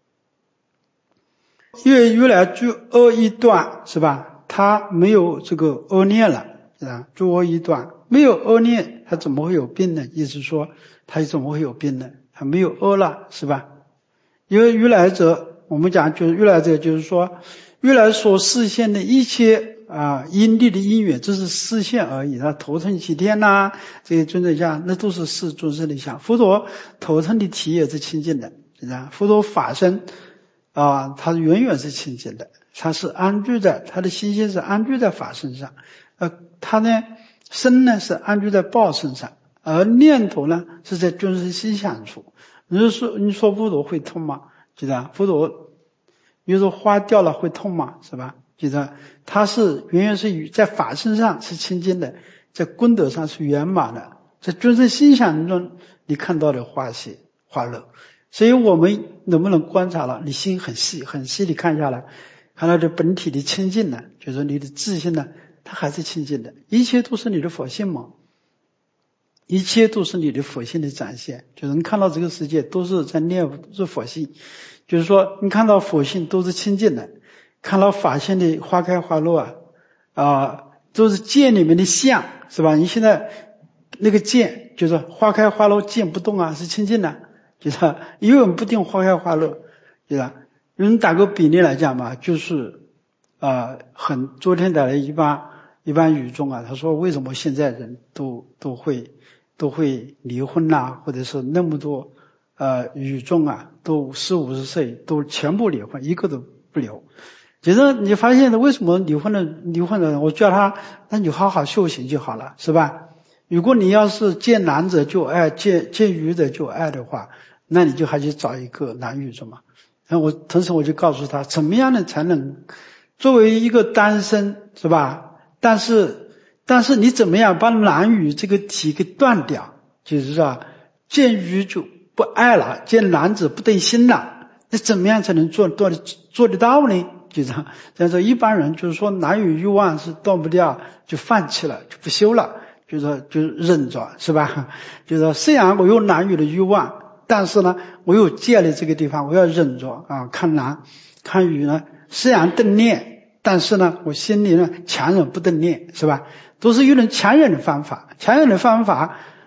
因为如来诸恶一断，是吧？他没有这个恶念了，是吧？诸恶一断。没有恶念，他怎么会有病呢？意思说，他怎么会有病呢？他没有恶了，是吧？因为如来者，我们讲就是如来者，就是说，如来所示现的一切啊因力的因缘，这是示现而已。他头称齐天呐、啊，这些尊者像，那都是示众生的像。佛陀头称的体也是清净的，是吧？佛陀法身啊，他远远是清净的，他是安居在，他的心性是安居在法身上，呃，他呢？身呢是安居在报身上，而念头呢是在众生心想处。你说你说佛陀会痛吗？记得佛陀，比如说花掉了会痛吗？是吧？记得他是远远是在法身上是清净的，在功德上是圆满的，在众生心想中你看到的欢喜欢乐。所以我们能不能观察了？你心很细很细地看下来，看到这本体的清净呢，就是你的自信呢。它还是清净的，一切都是你的佛性嘛，一切都是你的佛性的展现。就是你看到这个世界都是在念是佛性，就是说你看到佛性都是清净的，看到法性的花开花落啊啊、呃，都是见里面的相，是吧？你现在那个见就是花开花落见不动啊，是清净的，就是一文不定花开花落，对吧？人打个比例来讲嘛，就是啊、呃，很昨天打了一般。一般语中啊，他说为什么现在人都都会都会离婚呐、啊，或者是那么多呃语中啊，都四五十岁都全部离婚，一个都不留。其实你发现为什么离婚的离婚的人，我叫他，那你好好修行就好了，是吧？如果你要是见男者就爱，见见女者就爱的话，那你就还去找一个男女者嘛。然后我同时我就告诉他，怎么样的才能作为一个单身，是吧？但是，但是你怎么样把男女这个体给断掉？就是说，见女就不爱了，见男子不动心了，那怎么样才能做做做得到呢？就是但是一般人就是说，男女欲望是断不掉，就放弃了，就不修了，就是说就忍着，是吧？就是说，虽然我有男女的欲望，但是呢，我有戒的这个地方，我要忍着啊，看男看女呢，虽然动念。但是呢，我心里呢强忍不动念，是吧？都是用强忍的方法，强忍的方法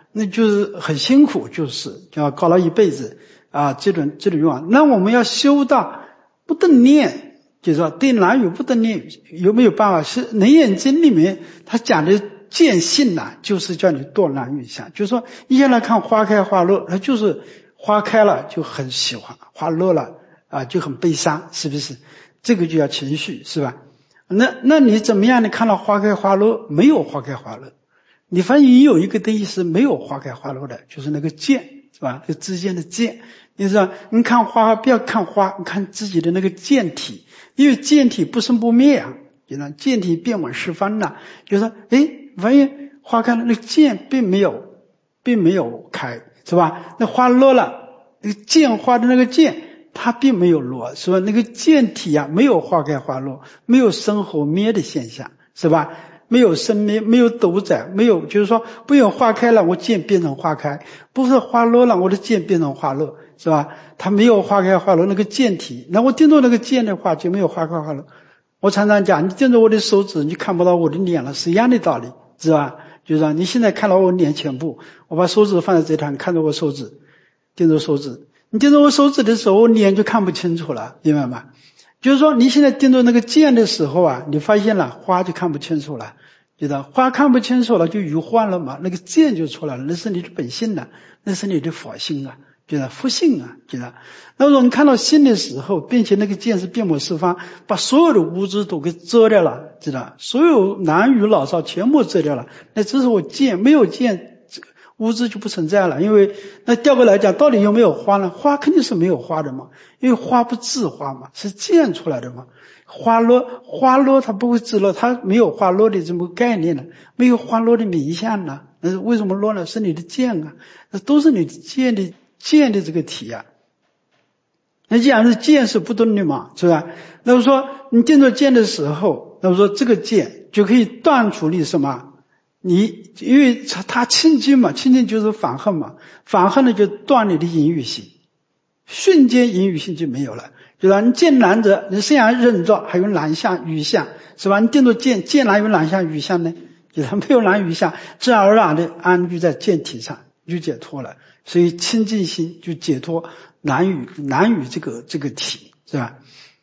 那就是很辛苦，就是要搞了一辈子啊，这种这种愿望。那我们要修到不得念，就是说对男女不得念，有没有办法？是《楞严经》里面他讲的见性呐、啊，就是叫你堕男女相，就是说一下来看花开花落，那就是花开了就很喜欢，花落了啊就很悲伤，是不是？这个就叫情绪，是吧？那那你怎么样？你看到花开花落，没有花开花落，你发现你有一个东西是没有花开花落的，就是那个见，是吧？这之间的见，你说你看花，不要看花，你看自己的那个见体，因为见体不生不灭啊，就说见体遍满十方呐，就说诶，发现花开了，那个见并没有，并没有开，是吧？那花落了，那个见花的那个见。它并没有落，是吧？那个见体啊，没有花开花落，没有生和灭的现象，是吧？没有生灭，没有斗载，没有，就是说，不有花开了，我见变成花开；不是花落了，我的见变成花落，是吧？它没有花开花落那个见体，那我盯着那个见的话，就没有花开花落。我常常讲，你盯着我的手指，你看不到我的脸了，是一样的道理，是吧？就是说，你现在看到我脸前部，我把手指放在这上，看着我手指，盯着手指。你盯着我手指的时候，脸就看不清楚了，明白吗？就是说你现在盯着那个剑的时候啊，你发现了花就看不清楚了，觉得花看不清楚了就愚幻了嘛，那个剑就出来了，那是你的本性了，那是你的佛性啊，觉得佛性啊，觉得那么说你看到心的时候，并且那个剑是遍满十方，把所有的物质都给遮掉了，知道所有男女老少全部遮掉了，那这是我剑，没有剑物质就不存在了，因为那调过来讲，到底有没有花呢？花肯定是没有花的嘛，因为花不自花嘛，是见出来的嘛。花落，花落它不会自落，它没有花落的这么个概念呢，没有花落的名相呢。那是为什么落呢？是你的见啊，那都是你的见的见的这个体啊。那既然是见是不动的嘛，是吧？那么说你盯着见的时候，那么说这个见就可以断除你什么？你因为它清净嘛，清净就是反恨嘛，反恨呢就断你的淫欲性，瞬间淫欲性就没有了，对吧？你见男者，你虽然认着还有男相女相，是吧？你盯着见，见哪有男相女相呢？就是没有男女相，自然而然的安居在见体上，就解脱了。所以清净心就解脱男女男女这个这个体，是吧？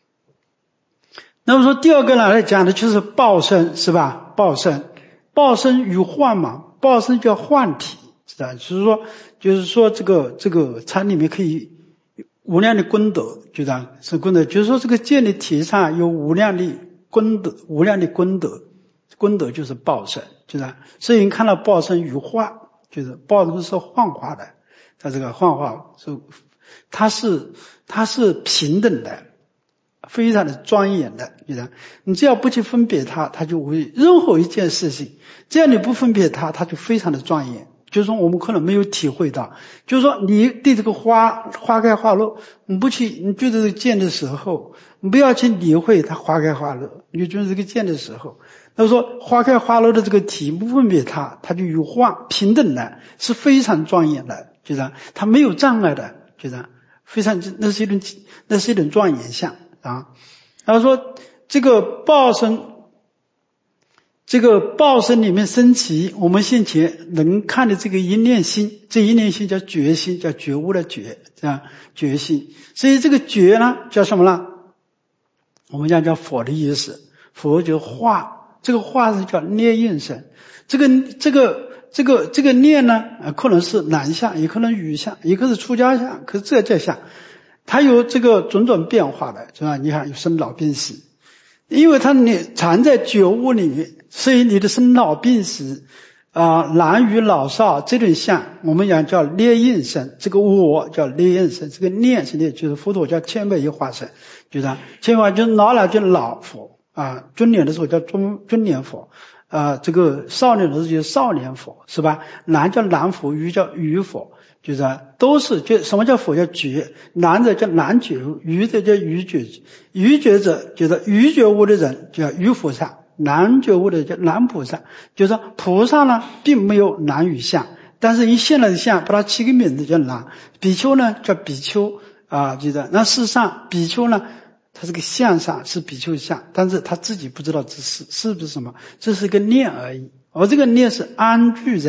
那么说第二个呢来讲的就是报身，是吧？报身。报身与幻嘛，报身叫幻体，是吧？就是说，就是说这个这个它里面可以无量的功德，就这样是功德，就是说这个见的体上有无量的功德，无量的功德，功德就是报身，就这样。所以你看到报身与幻，就是报身是幻化的，它这个幻化是它是它是平等的。非常的庄严的，你看，你只要不去分别它，它就会任何一件事情，只要你不分别它，它就非常的庄严。就是说我们可能没有体会到，就是说你对这个花花开花落，你不去，你觉得这个见的时候，你不要去理会它花开花落，你就觉得这个见的时候，那说花开花落的这个体不分别它，它就有幻平等的，是非常庄严的，就是它没有障碍的，就是非常，那是一种那是一种庄严相。啊，然后说这个报身，这个报身里面升起我们现前能看的这个一念心，这一念心叫觉心，叫觉悟的觉，这样觉心。所以这个觉呢叫什么呢？我们讲叫佛的意思，佛就化，这个化是叫念应身。这个这个这个这个念呢，可能是男相，也可能女相，也可能是出家相，可是这这相。它有这个种种变化的，是吧？你看有生老病死，因为它你藏在觉悟里面，所以你的生老病死啊、呃，男女老少这种相，我们讲叫念应身，这个我叫念应身，这个念是念，就是佛陀叫千百亿化身，就是千百就是老了就老佛啊，中年的时候叫中中年佛。呃，这个少年的时候叫少年佛，是吧？男叫男佛，女叫女佛，就是都是就什么叫佛叫觉，男者叫男觉悟，女者叫女觉悟，女觉者就是女觉悟的人叫女菩萨，男觉悟的叫男菩萨，就是说菩萨呢并没有男女相，但是你现在的相把它起个名字叫男，比丘呢叫比丘啊，就是那事实上比丘呢。他这个相上是比丘相，但是他自己不知道这是是不是什么，这是个念而已。而这个念是安居在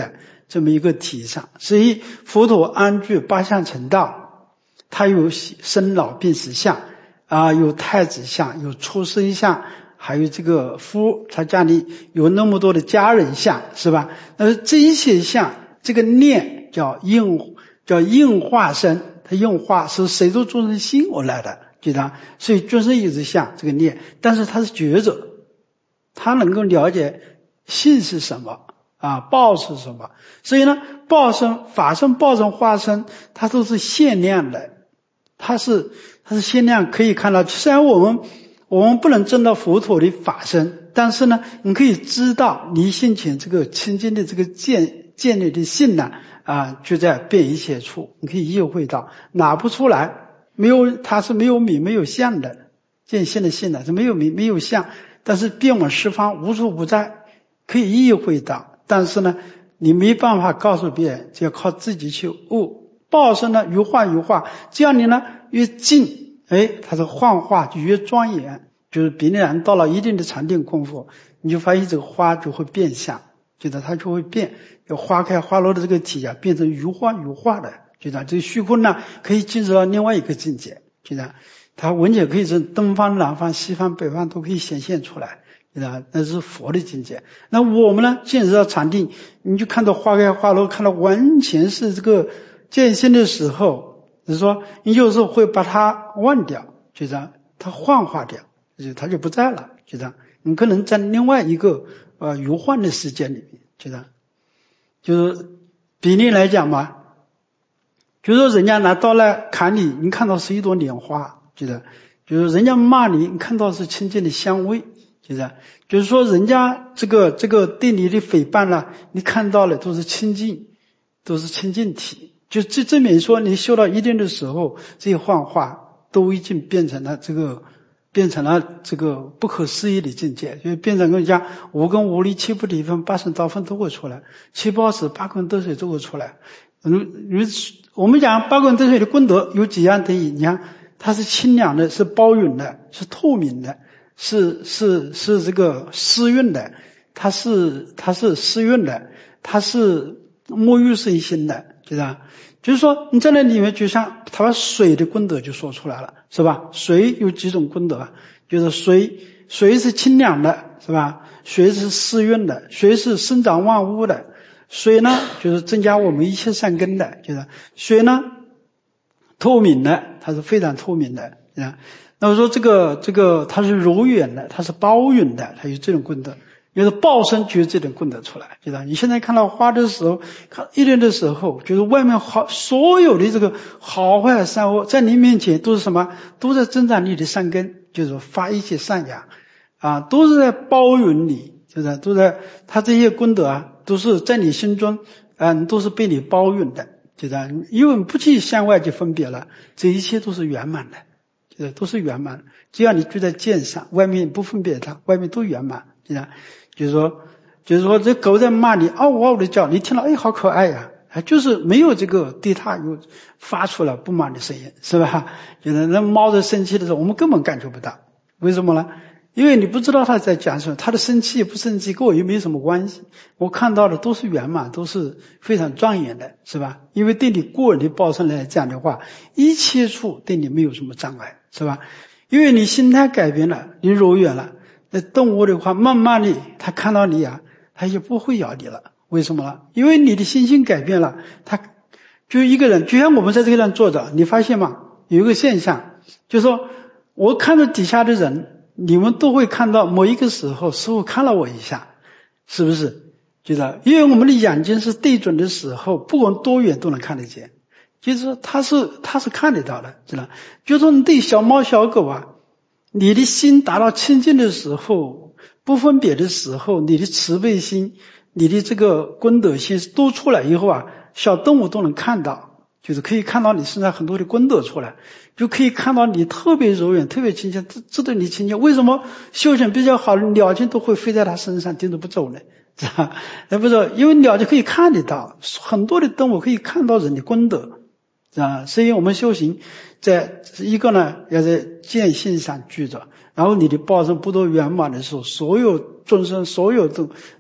这么一个体上。所以佛陀安居八相成道，他有生老病死相啊，有太子相，有出生相，还有这个夫，他家里有那么多的家人相，是吧？那这一切相，这个念叫应，叫应化身，它应化是谁都众生心而来的，对吧？所以众生有这相，这个念，但是他是觉者，他能够了解性是什么啊，报是什么。所以呢，报身、法身、报身、化身，它都是限量的，它是它是限量，可以看到。虽然我们我们不能证到佛陀的法身，但是呢，你可以知道你心前这个清净的这个建建立的性呢啊，就在变一切处，你可以意会到，拿不出来，没有，它是没有名没有相的，见性的性呢是没有名没有相，但是遍往十方无处不在，可以意会到。但是呢，你没办法告诉别人，就要靠自己去悟。报身呢，越化越化，这样你呢越近，哎，它的幻化就越庄严。就是比例然到了一定的禅定功夫，你就发现这个花就会变相，觉得它就会变，就花开花落的这个体啊，变成如花如画的，觉得这个虚空呢可以进入到另外一个境界，觉得它完全可以从东方、南方、西方、北方都可以显现出来，觉得那是佛的境界。那我们呢，进入到禅定，你就看到花开花落，看到完全是这个见性的时候，就是说你有时候会把它忘掉，觉得它幻化掉，就它就不在了，觉得你可能在另外一个呃如幻的世界里面，觉得就是比例来讲嘛，就是说人家拿刀来砍你，你看到是一朵莲花，觉得就是人家骂你，你看到是清净的香味，觉得就是说人家这个这个对你的诽谤了，你看到了都是清净，都是清净体，就这证明说你修到一定的时候，这些幻化都已经变成了这个变成了这个不可思议的境界，就变成人家五根五力七不离分八圣道分都会出来，七宝使八功德水都会出来。如如我们讲八功德水的功德有几样得以，你看它是清凉的，是包容的，是透明的，是是是这个湿润的，它是它是湿润的，它是沐浴身心的，对吧？就是说你在那里面，就像他把水的功德就说出来了，是吧？水有几种功德，就是水水是清凉的，是吧？水是湿润的，水是生长万物的，水呢就是增加我们一切善根的，就是水呢透明的，它是非常透明的，啊。那么说这个这个它是柔软的，它是包容的，它有这种功德。就是报身就是这种功德出来，知道？你现在看到花的时候，看一人的时候，就是外面好所有的这个好坏善恶，在你面前都是什么？都在增长你的善根，就是发一切善养啊，都是在包容你，就是都在他这些功德啊，都是在你心中啊，都是被你包容的，知道？因为你不去向外去分别了，这一切都是圆满的，就是都是圆满的。只要你就在见上，外面不分别它，外面都圆满，知道？就是说，就是说，这狗在骂你，嗷嗷的叫，你听了，哎，好可爱呀、啊，就是没有这个对它有发出了不满的声音，是吧？就是那猫在生气的时候，我们根本感觉不到，为什么呢？因为你不知道它在讲什么，它的生气不生气跟我又没什么关系，我看到的都是圆满，都是非常庄严的，是吧？因为对你个人的报身来讲的话，一切处对你没有什么障碍，是吧？因为你心态改变了，你柔软了。那动物的话，慢慢的，它看到你啊，它也不会咬你了。为什么呢？因为你的心性改变了。它就一个人，就像我们在这个上坐着，你发现吗？有一个现象，就是说，我看着底下的人，你们都会看到某一个时候，师父看了我一下，是不是？觉得，因为我们的眼睛是对准的时候，不管多远都能看得见。就是说，他是他是看得到的，知道？就是说，你对小猫小狗啊。你的心达到清净的时候，不分别的时候，你的慈悲心，你的这个功德心都出来以后啊，小动物都能看到，就是可以看到你身上很多的功德出来，就可以看到你特别柔软，特别亲切，值得你亲切。为什么修行比较好的鸟禽都会飞在它身上盯着不走呢？是吧？那不是，因为鸟就可以看得到，很多的动物可以看到人的功德。啊，所以我们修行，在一个呢，要在见性上居着，然后你的报身不都圆满的时候，所有众生，所有都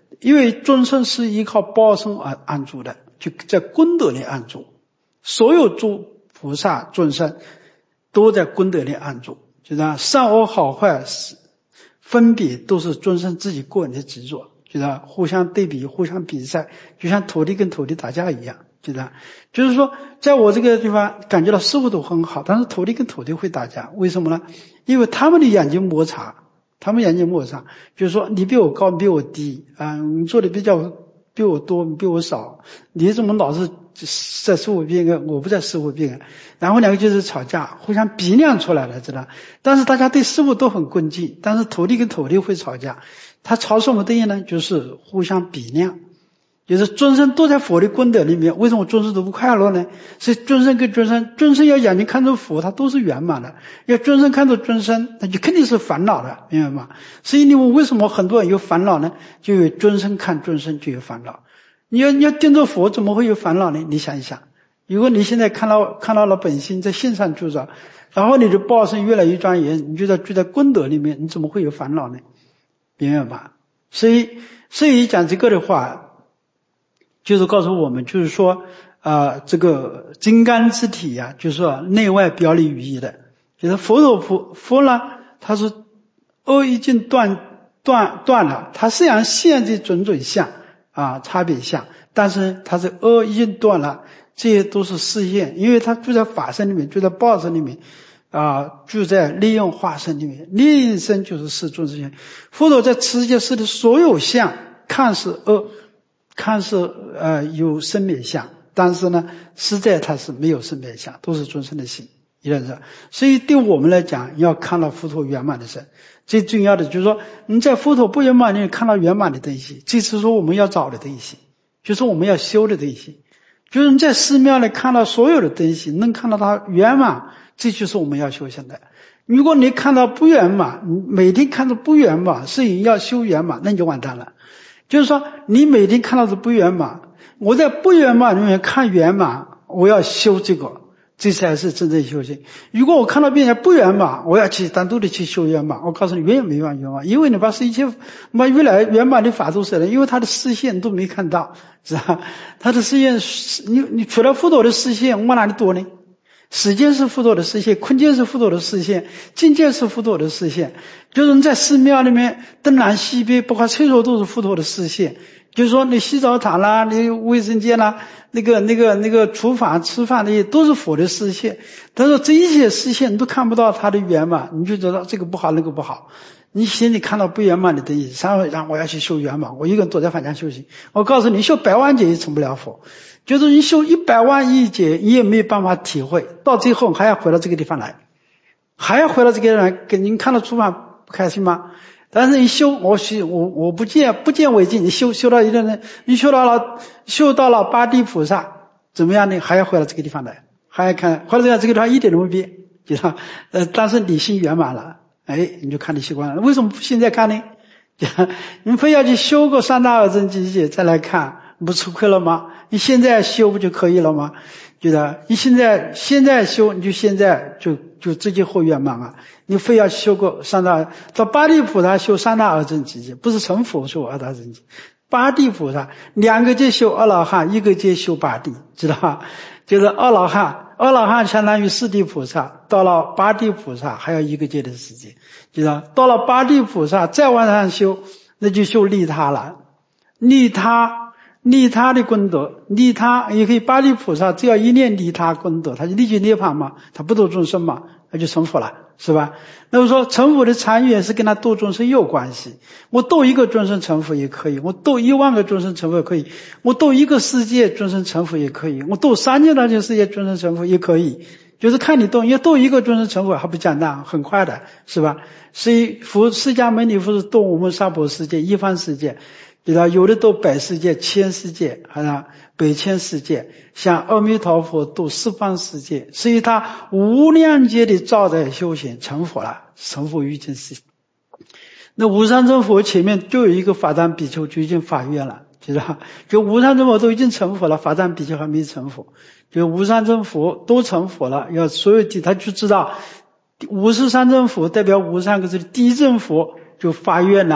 因为众生是依靠报身而安住的，就在功德里安住。所有诸菩萨众生都在功德里安住，就这样，善恶好坏分别都是众生自己个人的执着，就这样，互相对比，互相比赛，就像土地跟土地打架一样，就这样。就是说在我这个地方感觉到师父都很好，但是土地跟土地会打架，为什么呢？因为他们的眼睛摩擦，他们眼睛摩擦，就是说你比我高，你比我低啊，你做的比较比我多，你比我少，你怎么老是在师父边缘，我不在师父边缘，然后两个就是吵架，互相比量出来了，知道？但是大家对师父都很恭敬，但是土地跟土地会吵架，他吵什么东西呢？就是互相比量。就是众生都在佛的功德里面，为什么众生都不快乐呢？所以众生跟众生，众生要眼睛看着佛，他都是圆满的；要众生看着众生，那就肯定是烦恼的，明白吗？所以你们为什么很多人有烦恼呢？就有众生看众生就有烦恼。你要你要盯着佛，怎么会有烦恼呢？你想一想，如果你现在看到看到了本心在心上住着，然后你的报身越来越庄严，你就在住在功德里面，你怎么会有烦恼呢？明白吗？所以所以讲这个的话，就是告诉我们，就是说啊、呃，这个金刚之体呀、啊，就是说内外表里于一的。就是佛陀佛佛呢，他是恶已经断断断了，他虽然现在种种相啊差别相，但是他是恶已经断了，这些都是示现，因为他住在法身里面，住在报身里面啊，住在利用化身里面，利用身就是示众生相。佛陀在持界示的所有相，看似恶。看似呃有生灭相，但是呢，实在它是没有生灭相，都是众生的心，一样是。所以对我们来讲，要看到佛陀圆满的身，最重要的就是说，你在佛陀不圆满里看到圆满的东西，这是说我们要找的东西，就是我们要修的东西。就是你在寺庙里看到所有的东西，能看到它圆满，这就是我们要修行的。如果你看到不圆满，你每天看到不圆满，所以要修圆满，那你就完蛋了。就是说你每天看到的不圆满，我在不圆满里面看圆满，我要修这个，这才是真正修行。如果我看到别人不圆满，我要去单独的去修圆满，我告诉你永远没法圆满，因为你把一切把越来圆满的法都舍了，因为他的视线都没看到，是吧？他的视线，你你除了佛陀的视线往哪里躲呢？时间是佛陀的视线，空间是佛陀的视线，境界是佛陀的视线。就是你在寺庙里面东南西北，包括厕所都是佛陀的视线。就是说你洗澡堂啦，你卫生间啦，那个那个那个厨房吃饭那些都是佛的视线。但是这一切视线你都看不到它的圆满，你就知道这个不好那个不好。你心里看到不圆满的东西，然后让我要去修圆满，我一个人躲在房间修行。我告诉你，修百万劫也成不了佛。就是你修一百万亿劫，你也没有办法体会，到最后还要回到这个地方来，还要回到这个地方来，给您看到厨房不开心吗？但是你修，我修我我不见不见为净，你修修到一个人，你修到了修到了八地菩萨，怎么样呢？还要回到这个地方来，还要看回到这个地方一点都没变，知道？呃，但是你心圆满了，哎，你就看你习惯了。为什么不现在看呢？你非要去修个三大二正境界再来看，不吃亏了吗？你现在修不就可以了吗？觉得你现在现在修，你就现在就就直接获圆满啊！你非要修个三大，到八地菩萨修三大二正境界，不是成佛修二大正境。八地菩萨两个界修阿罗汉，一个界修八地，知道吧？就是阿罗汉，阿罗汉相当于四地菩萨，到了八地菩萨还有一个界的时间，知道？到了八地菩萨再往上修，那就修利他了，利他。利他的功德，利他也可以，八地菩萨只要一念利他功德，他就立即涅槃嘛，他不度众生嘛，他就成佛了，是吧？那么说成佛的参缘是跟他度众生有关系。我度一个众生成佛也可以，我度一万个众生成佛也可以，我度一个世界众生成佛也可以，我度三千大千世界众生成佛也可以，就是看你度，要度一个众生成佛还不简单，很快的，是吧？所以佛释迦牟尼佛是度我们娑婆世界一方世界，知道有的度百世界、千世界，好像百千世界，像阿弥陀佛度十方世界，所以他无量劫的照在修行成佛了，成佛于今世。那无上真佛前面就有一个法藏比丘就已经发愿了，知道？就无上真佛都已经成佛了，法藏比丘还没成佛。就无上真佛都成佛了，要所有地他就知道五十三真佛代表五十三个字的第一真佛就发愿了。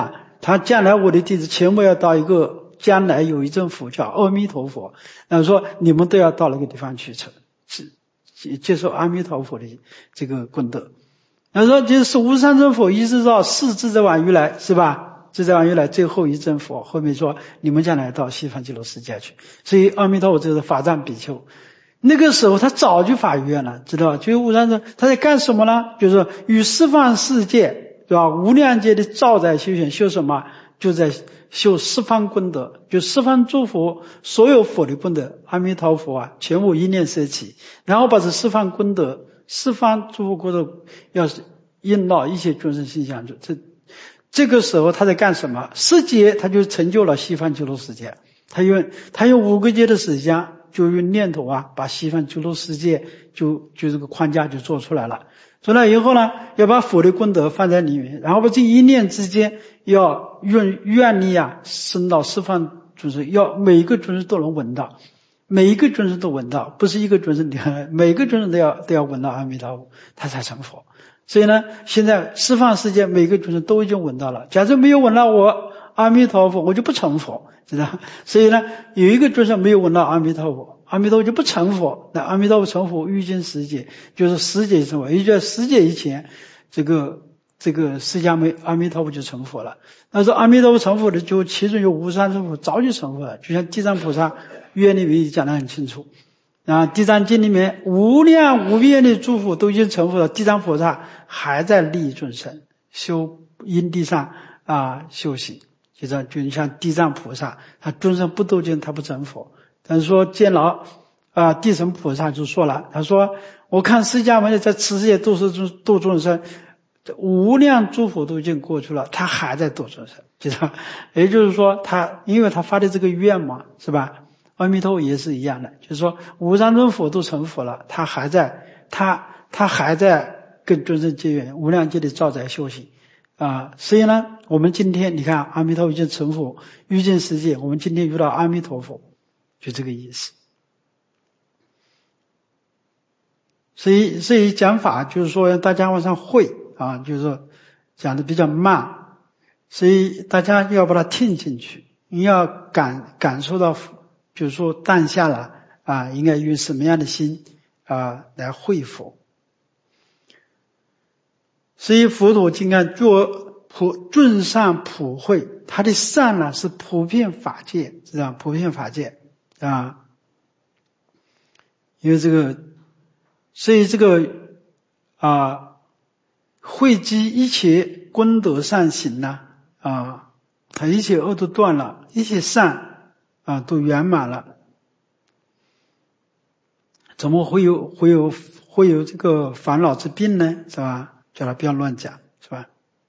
他将来我的弟子全部要到一个将来有一尊佛叫阿弥陀佛，然后说你们都要到那个地方去成，是接受阿弥陀佛的这个功德。他说就是无上尊佛一直到四自在王如来是吧？自在王如来最后一尊佛，后面说你们将来到西方极乐世界去。所以阿弥陀佛就是法藏比丘，那个时候他早就发愿了，知道吧？就是无上尊他在干什么呢？就是与十方世界对吧？无量界的兆载修行，修什么？就在修十方功德，就十方诸佛所有佛的功德，阿弥陀佛啊，全部一念摄起，然后把这十方功德、十方诸佛功德要是引导一切众生心相处。这这个时候他在干什么？十劫他就成就了西方极乐世界。他用他用五个劫的时间，就用念头啊，把西方极乐世界就就这个框架就做出来了。做了以后呢，要把佛的功德放在里面，然后把这一念之间要用愿力啊，升到十方众生，要每一个众生都能闻到，每一个众生都闻到，不是一个众生，每一个众生都要都要闻到阿弥陀佛，他才成佛。所以呢，现在十方世界每个众生都已经闻到了，假设没有闻到我阿弥陀佛，我就不成佛，知道？所以呢，有一个众生没有闻到阿弥陀佛，阿弥陀佛就不成佛。那阿弥陀佛成佛欲经十劫，就是十劫成佛，也就是十劫以前，这个这个释迦牟阿弥陀佛就成佛了。那说阿弥陀佛成佛的，就其中有无上尊佛早就成佛了，就像地藏菩萨愿里面讲得很清楚。啊，地藏经里面无量无边的诸佛都已经成佛了，地藏菩萨还在利益众生，修因地上啊修行，就像就像地藏菩萨，他众生不度尽，他不成佛。但是说见了啊，地神菩萨就说了，他说我看释迦牟尼在此世界度世度众生，无量诸佛都已经过去了，他还在度众生，知道？也就是说他因为他发的这个愿嘛，是吧？阿弥陀佛也是一样的，就是说无上尊佛都成佛了，他还在他他还在跟众生结缘，无量界的兆载修行啊。所以呢，我们今天你看阿弥陀佛已经成佛，欲尽十劫，我们今天遇到阿弥陀佛，就这个意思。所以所以讲法就是说让大家往上会啊，就是说讲的比较慢，所以大家要把它听进去，你要感感受到。就是说当下了啊，应该用什么样的心啊来会佛？所以佛陀经常做普众善普惠，他的善呢是普遍法界，是吧？普遍法界啊，因为这个，所以这个啊汇集一切功德善行呢啊，他一切恶都断了，一切善。啊，都圆满了，怎么会有会有会有这个烦恼之病呢？是吧？叫他不要乱讲，是吧？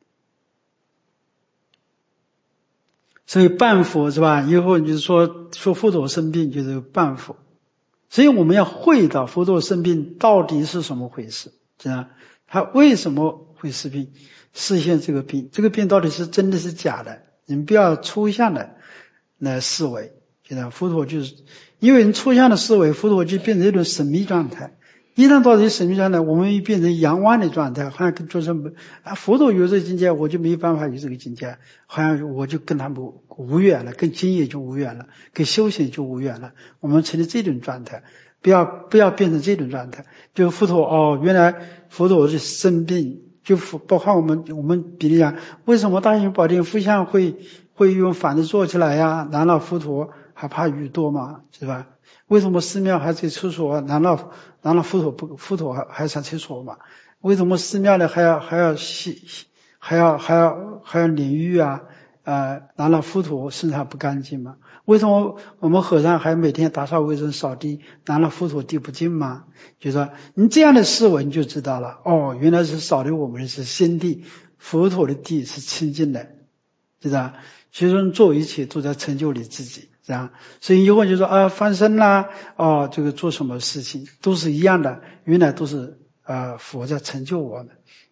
所以半佛是吧？以后就是说说佛陀生病就是半佛，所以我们要会到佛陀生病到底是什么回事，知道？他为什么会生病？实现这个病，这个病到底是真的是假的？你们不要抽象的来思维。现在佛陀就是因为人抽象的思维，佛陀就变成一种神秘状态。一旦到这神秘状态，我们又变成仰望的状态，好像跟众生啊，佛陀有这个境界，我就没办法有这个境界，好像我就跟他们无缘了，跟经验就无缘了，跟修行就无缘了。我们成了这种状态，不要不要变成这种状态。就佛陀哦，原来佛陀是生病，就包括我们我们比如讲，为什么大雄宝殿佛像会会用反着做起来呀？难道佛陀还怕雨多吗？是吧？为什么寺庙还在厕所？难道难道佛陀不佛陀还还上厕所吗？为什么寺庙里还要还要洗还要还要还要淋浴啊？呃，难道佛陀身上不干净吗？为什么我们和尚还每天打扫卫生扫地？难道佛陀地不净吗？就是说你这样的思维你就知道了，哦，原来是扫的我们是心地，佛陀的地是清净的，知道？其实做一切都在成就你自己。这样，所以以后就说啊，翻身啦，哦，这个做什么事情都是一样的，原来都是呃佛在成就我们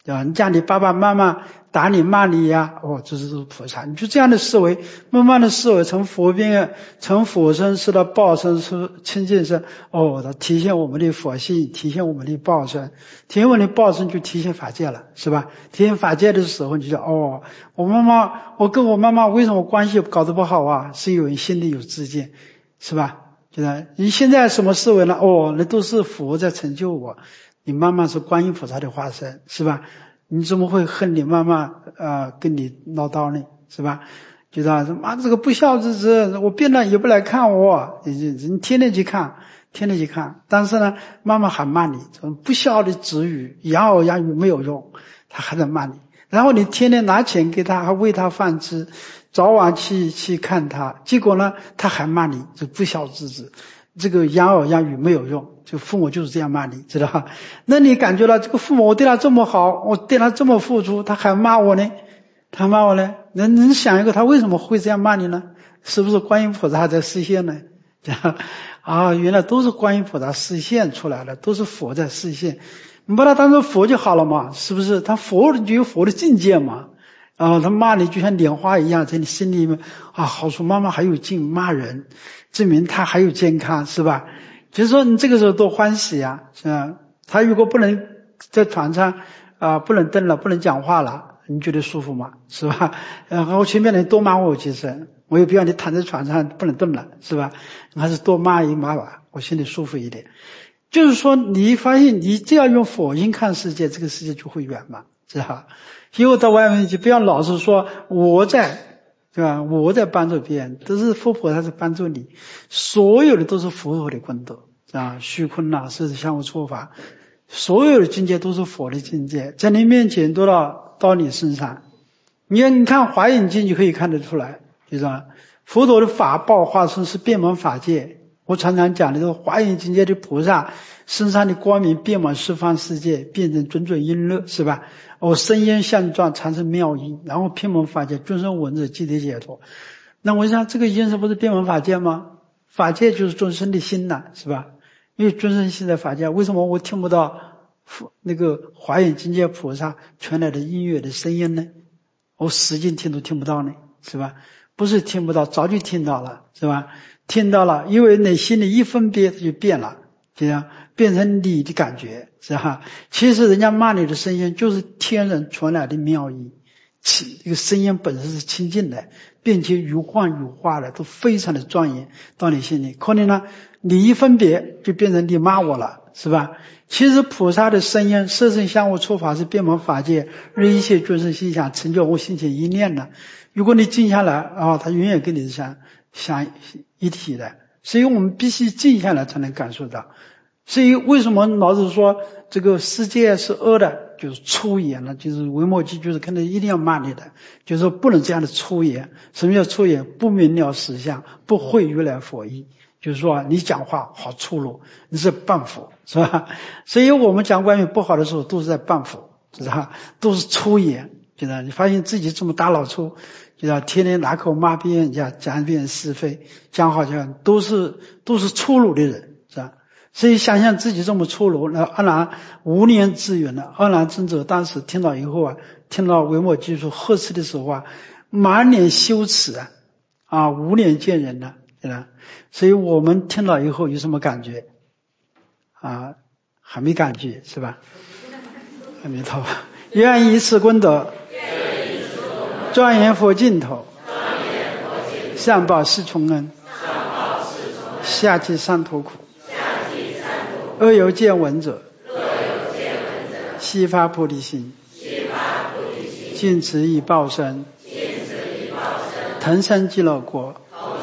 对吧？你家里爸爸妈妈打你骂你呀，哦，这是菩萨。你就这样的思维，慢慢的思维，从佛边从佛身是到报身是清净身，哦，它体现我们的佛性，体现我们的报身，体现我们的报身就体现法界了，是吧？体现法界的时候，你就哦，我妈妈，我跟我妈妈为什么关系搞得不好啊？是有人心里有自见，是吧？就是你现在什么思维呢？哦，那都是佛在成就我。你妈妈是观音菩萨的化身，是吧？你怎么会恨你妈妈呃跟你唠叨呢？是吧？觉得妈这个不孝之子，我变了也不来看我，你你天天去看，天天去看。但是呢，妈妈还骂你，这种不孝的子语，养儿养女没有用，他还在骂你。然后你天天拿钱给他，还喂他饭吃，早晚去去看他，结果呢，他还骂你，这不孝之子。这个养儿养女没有用，就父母就是这样骂你，知道吧？那你感觉到这个父母我对他这么好，我对他这么付出，他还骂我呢？他骂我呢？那你想一个，他为什么会这样骂你呢？是不是观音菩萨在示现呢？啊，原来都是观音菩萨示现出来的，都是佛在示现。你把他当成佛就好了嘛，是不是？他佛就有佛的境界嘛。啊，他骂你就像拈花一样，在你心里面啊，好说妈妈还有劲骂人，证明他还有健康，是吧？就是说你这个时候多欢喜呀，是吧？他如果不能在床上啊，不能动了，不能讲话了，你觉得舒服吗？是吧？然后前面人多骂我几声，我也不要你躺在床上不能动了，是吧？还是多骂一骂吧，我心里舒服一点。就是说你发现你这样用佛心看世界，这个世界就会圆满，知道吧？以后到外面去，不要老是说我在，对吧？我在帮助别人，都是佛菩萨在帮助你，所有的都是佛陀的功德啊，虚空呐，甚至相互处法，所有的境界都是佛的境界，在你面前都到到你身上。你看，你看华严经就可以看得出来，就是吧？佛陀的法报化身是遍满法界。我常常讲的这个华严境界的菩萨身上的光明遍满十方世界，变成种种音乐，是吧？哦，声音相状产生妙音，然后遍满法界，众生闻者即得解脱。那我想这个音是不是遍满法界吗？法界就是众生的心呐，是吧？因为众生心在法界，为什么我听不到那个华严境界菩萨传来的音乐的声音呢？我使劲听都听不到呢，是吧？不是听不到，早就听到了，是吧？听到了，因为你心里一分别，它就变了，这样变成你的感觉，是吧？其实人家骂你的声音就是天人传来的妙音，这个声音本身是清净的，并且如幻如化的，都非常的庄严到你心里。可能呢，你一分别就变成你骂我了，是吧？其实菩萨的声音色身相互触法是遍满法界，任一切众生心想成就无心起一念的。如果你静下来啊，他永远跟你相相一体的，所以我们必须静下来才能感受到。所以为什么老子说这个世界是恶的，就是粗言了，就是维摩诘就是肯定一定要骂你的，就是说不能这样的粗言。什么叫粗言？不明了实相，不会如来佛意，就是说你讲话好粗鲁，你是谤佛，是吧？所以我们讲关于不好的时候都是在谤佛，知道吧？都是粗言，知道你发现自己这么大老粗，就要天天拿口骂别人家，讲别人是非，讲好像都是都是粗鲁的人，是吧？所以想象自己这么粗鲁，那阿难无念自远了。阿难尊者当时听到以后啊，听到维摩诘说呵斥的时候啊，满脸羞耻啊，啊无脸见人了，对吧？所以我们听到以后有什么感觉啊？还没感觉是吧？阿弥陀佛，愿以此功德，庄严佛净土，上报四重恩，下济三途苦。恶有见闻者，悉发菩提心，尽此以报身，腾生极乐国，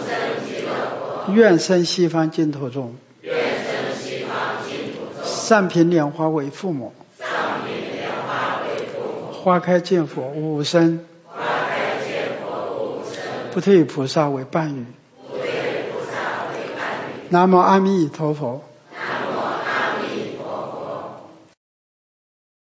愿生西方净土中，上品莲花为父母，花开见佛无生，不退菩萨为伴侣。南无阿弥陀佛。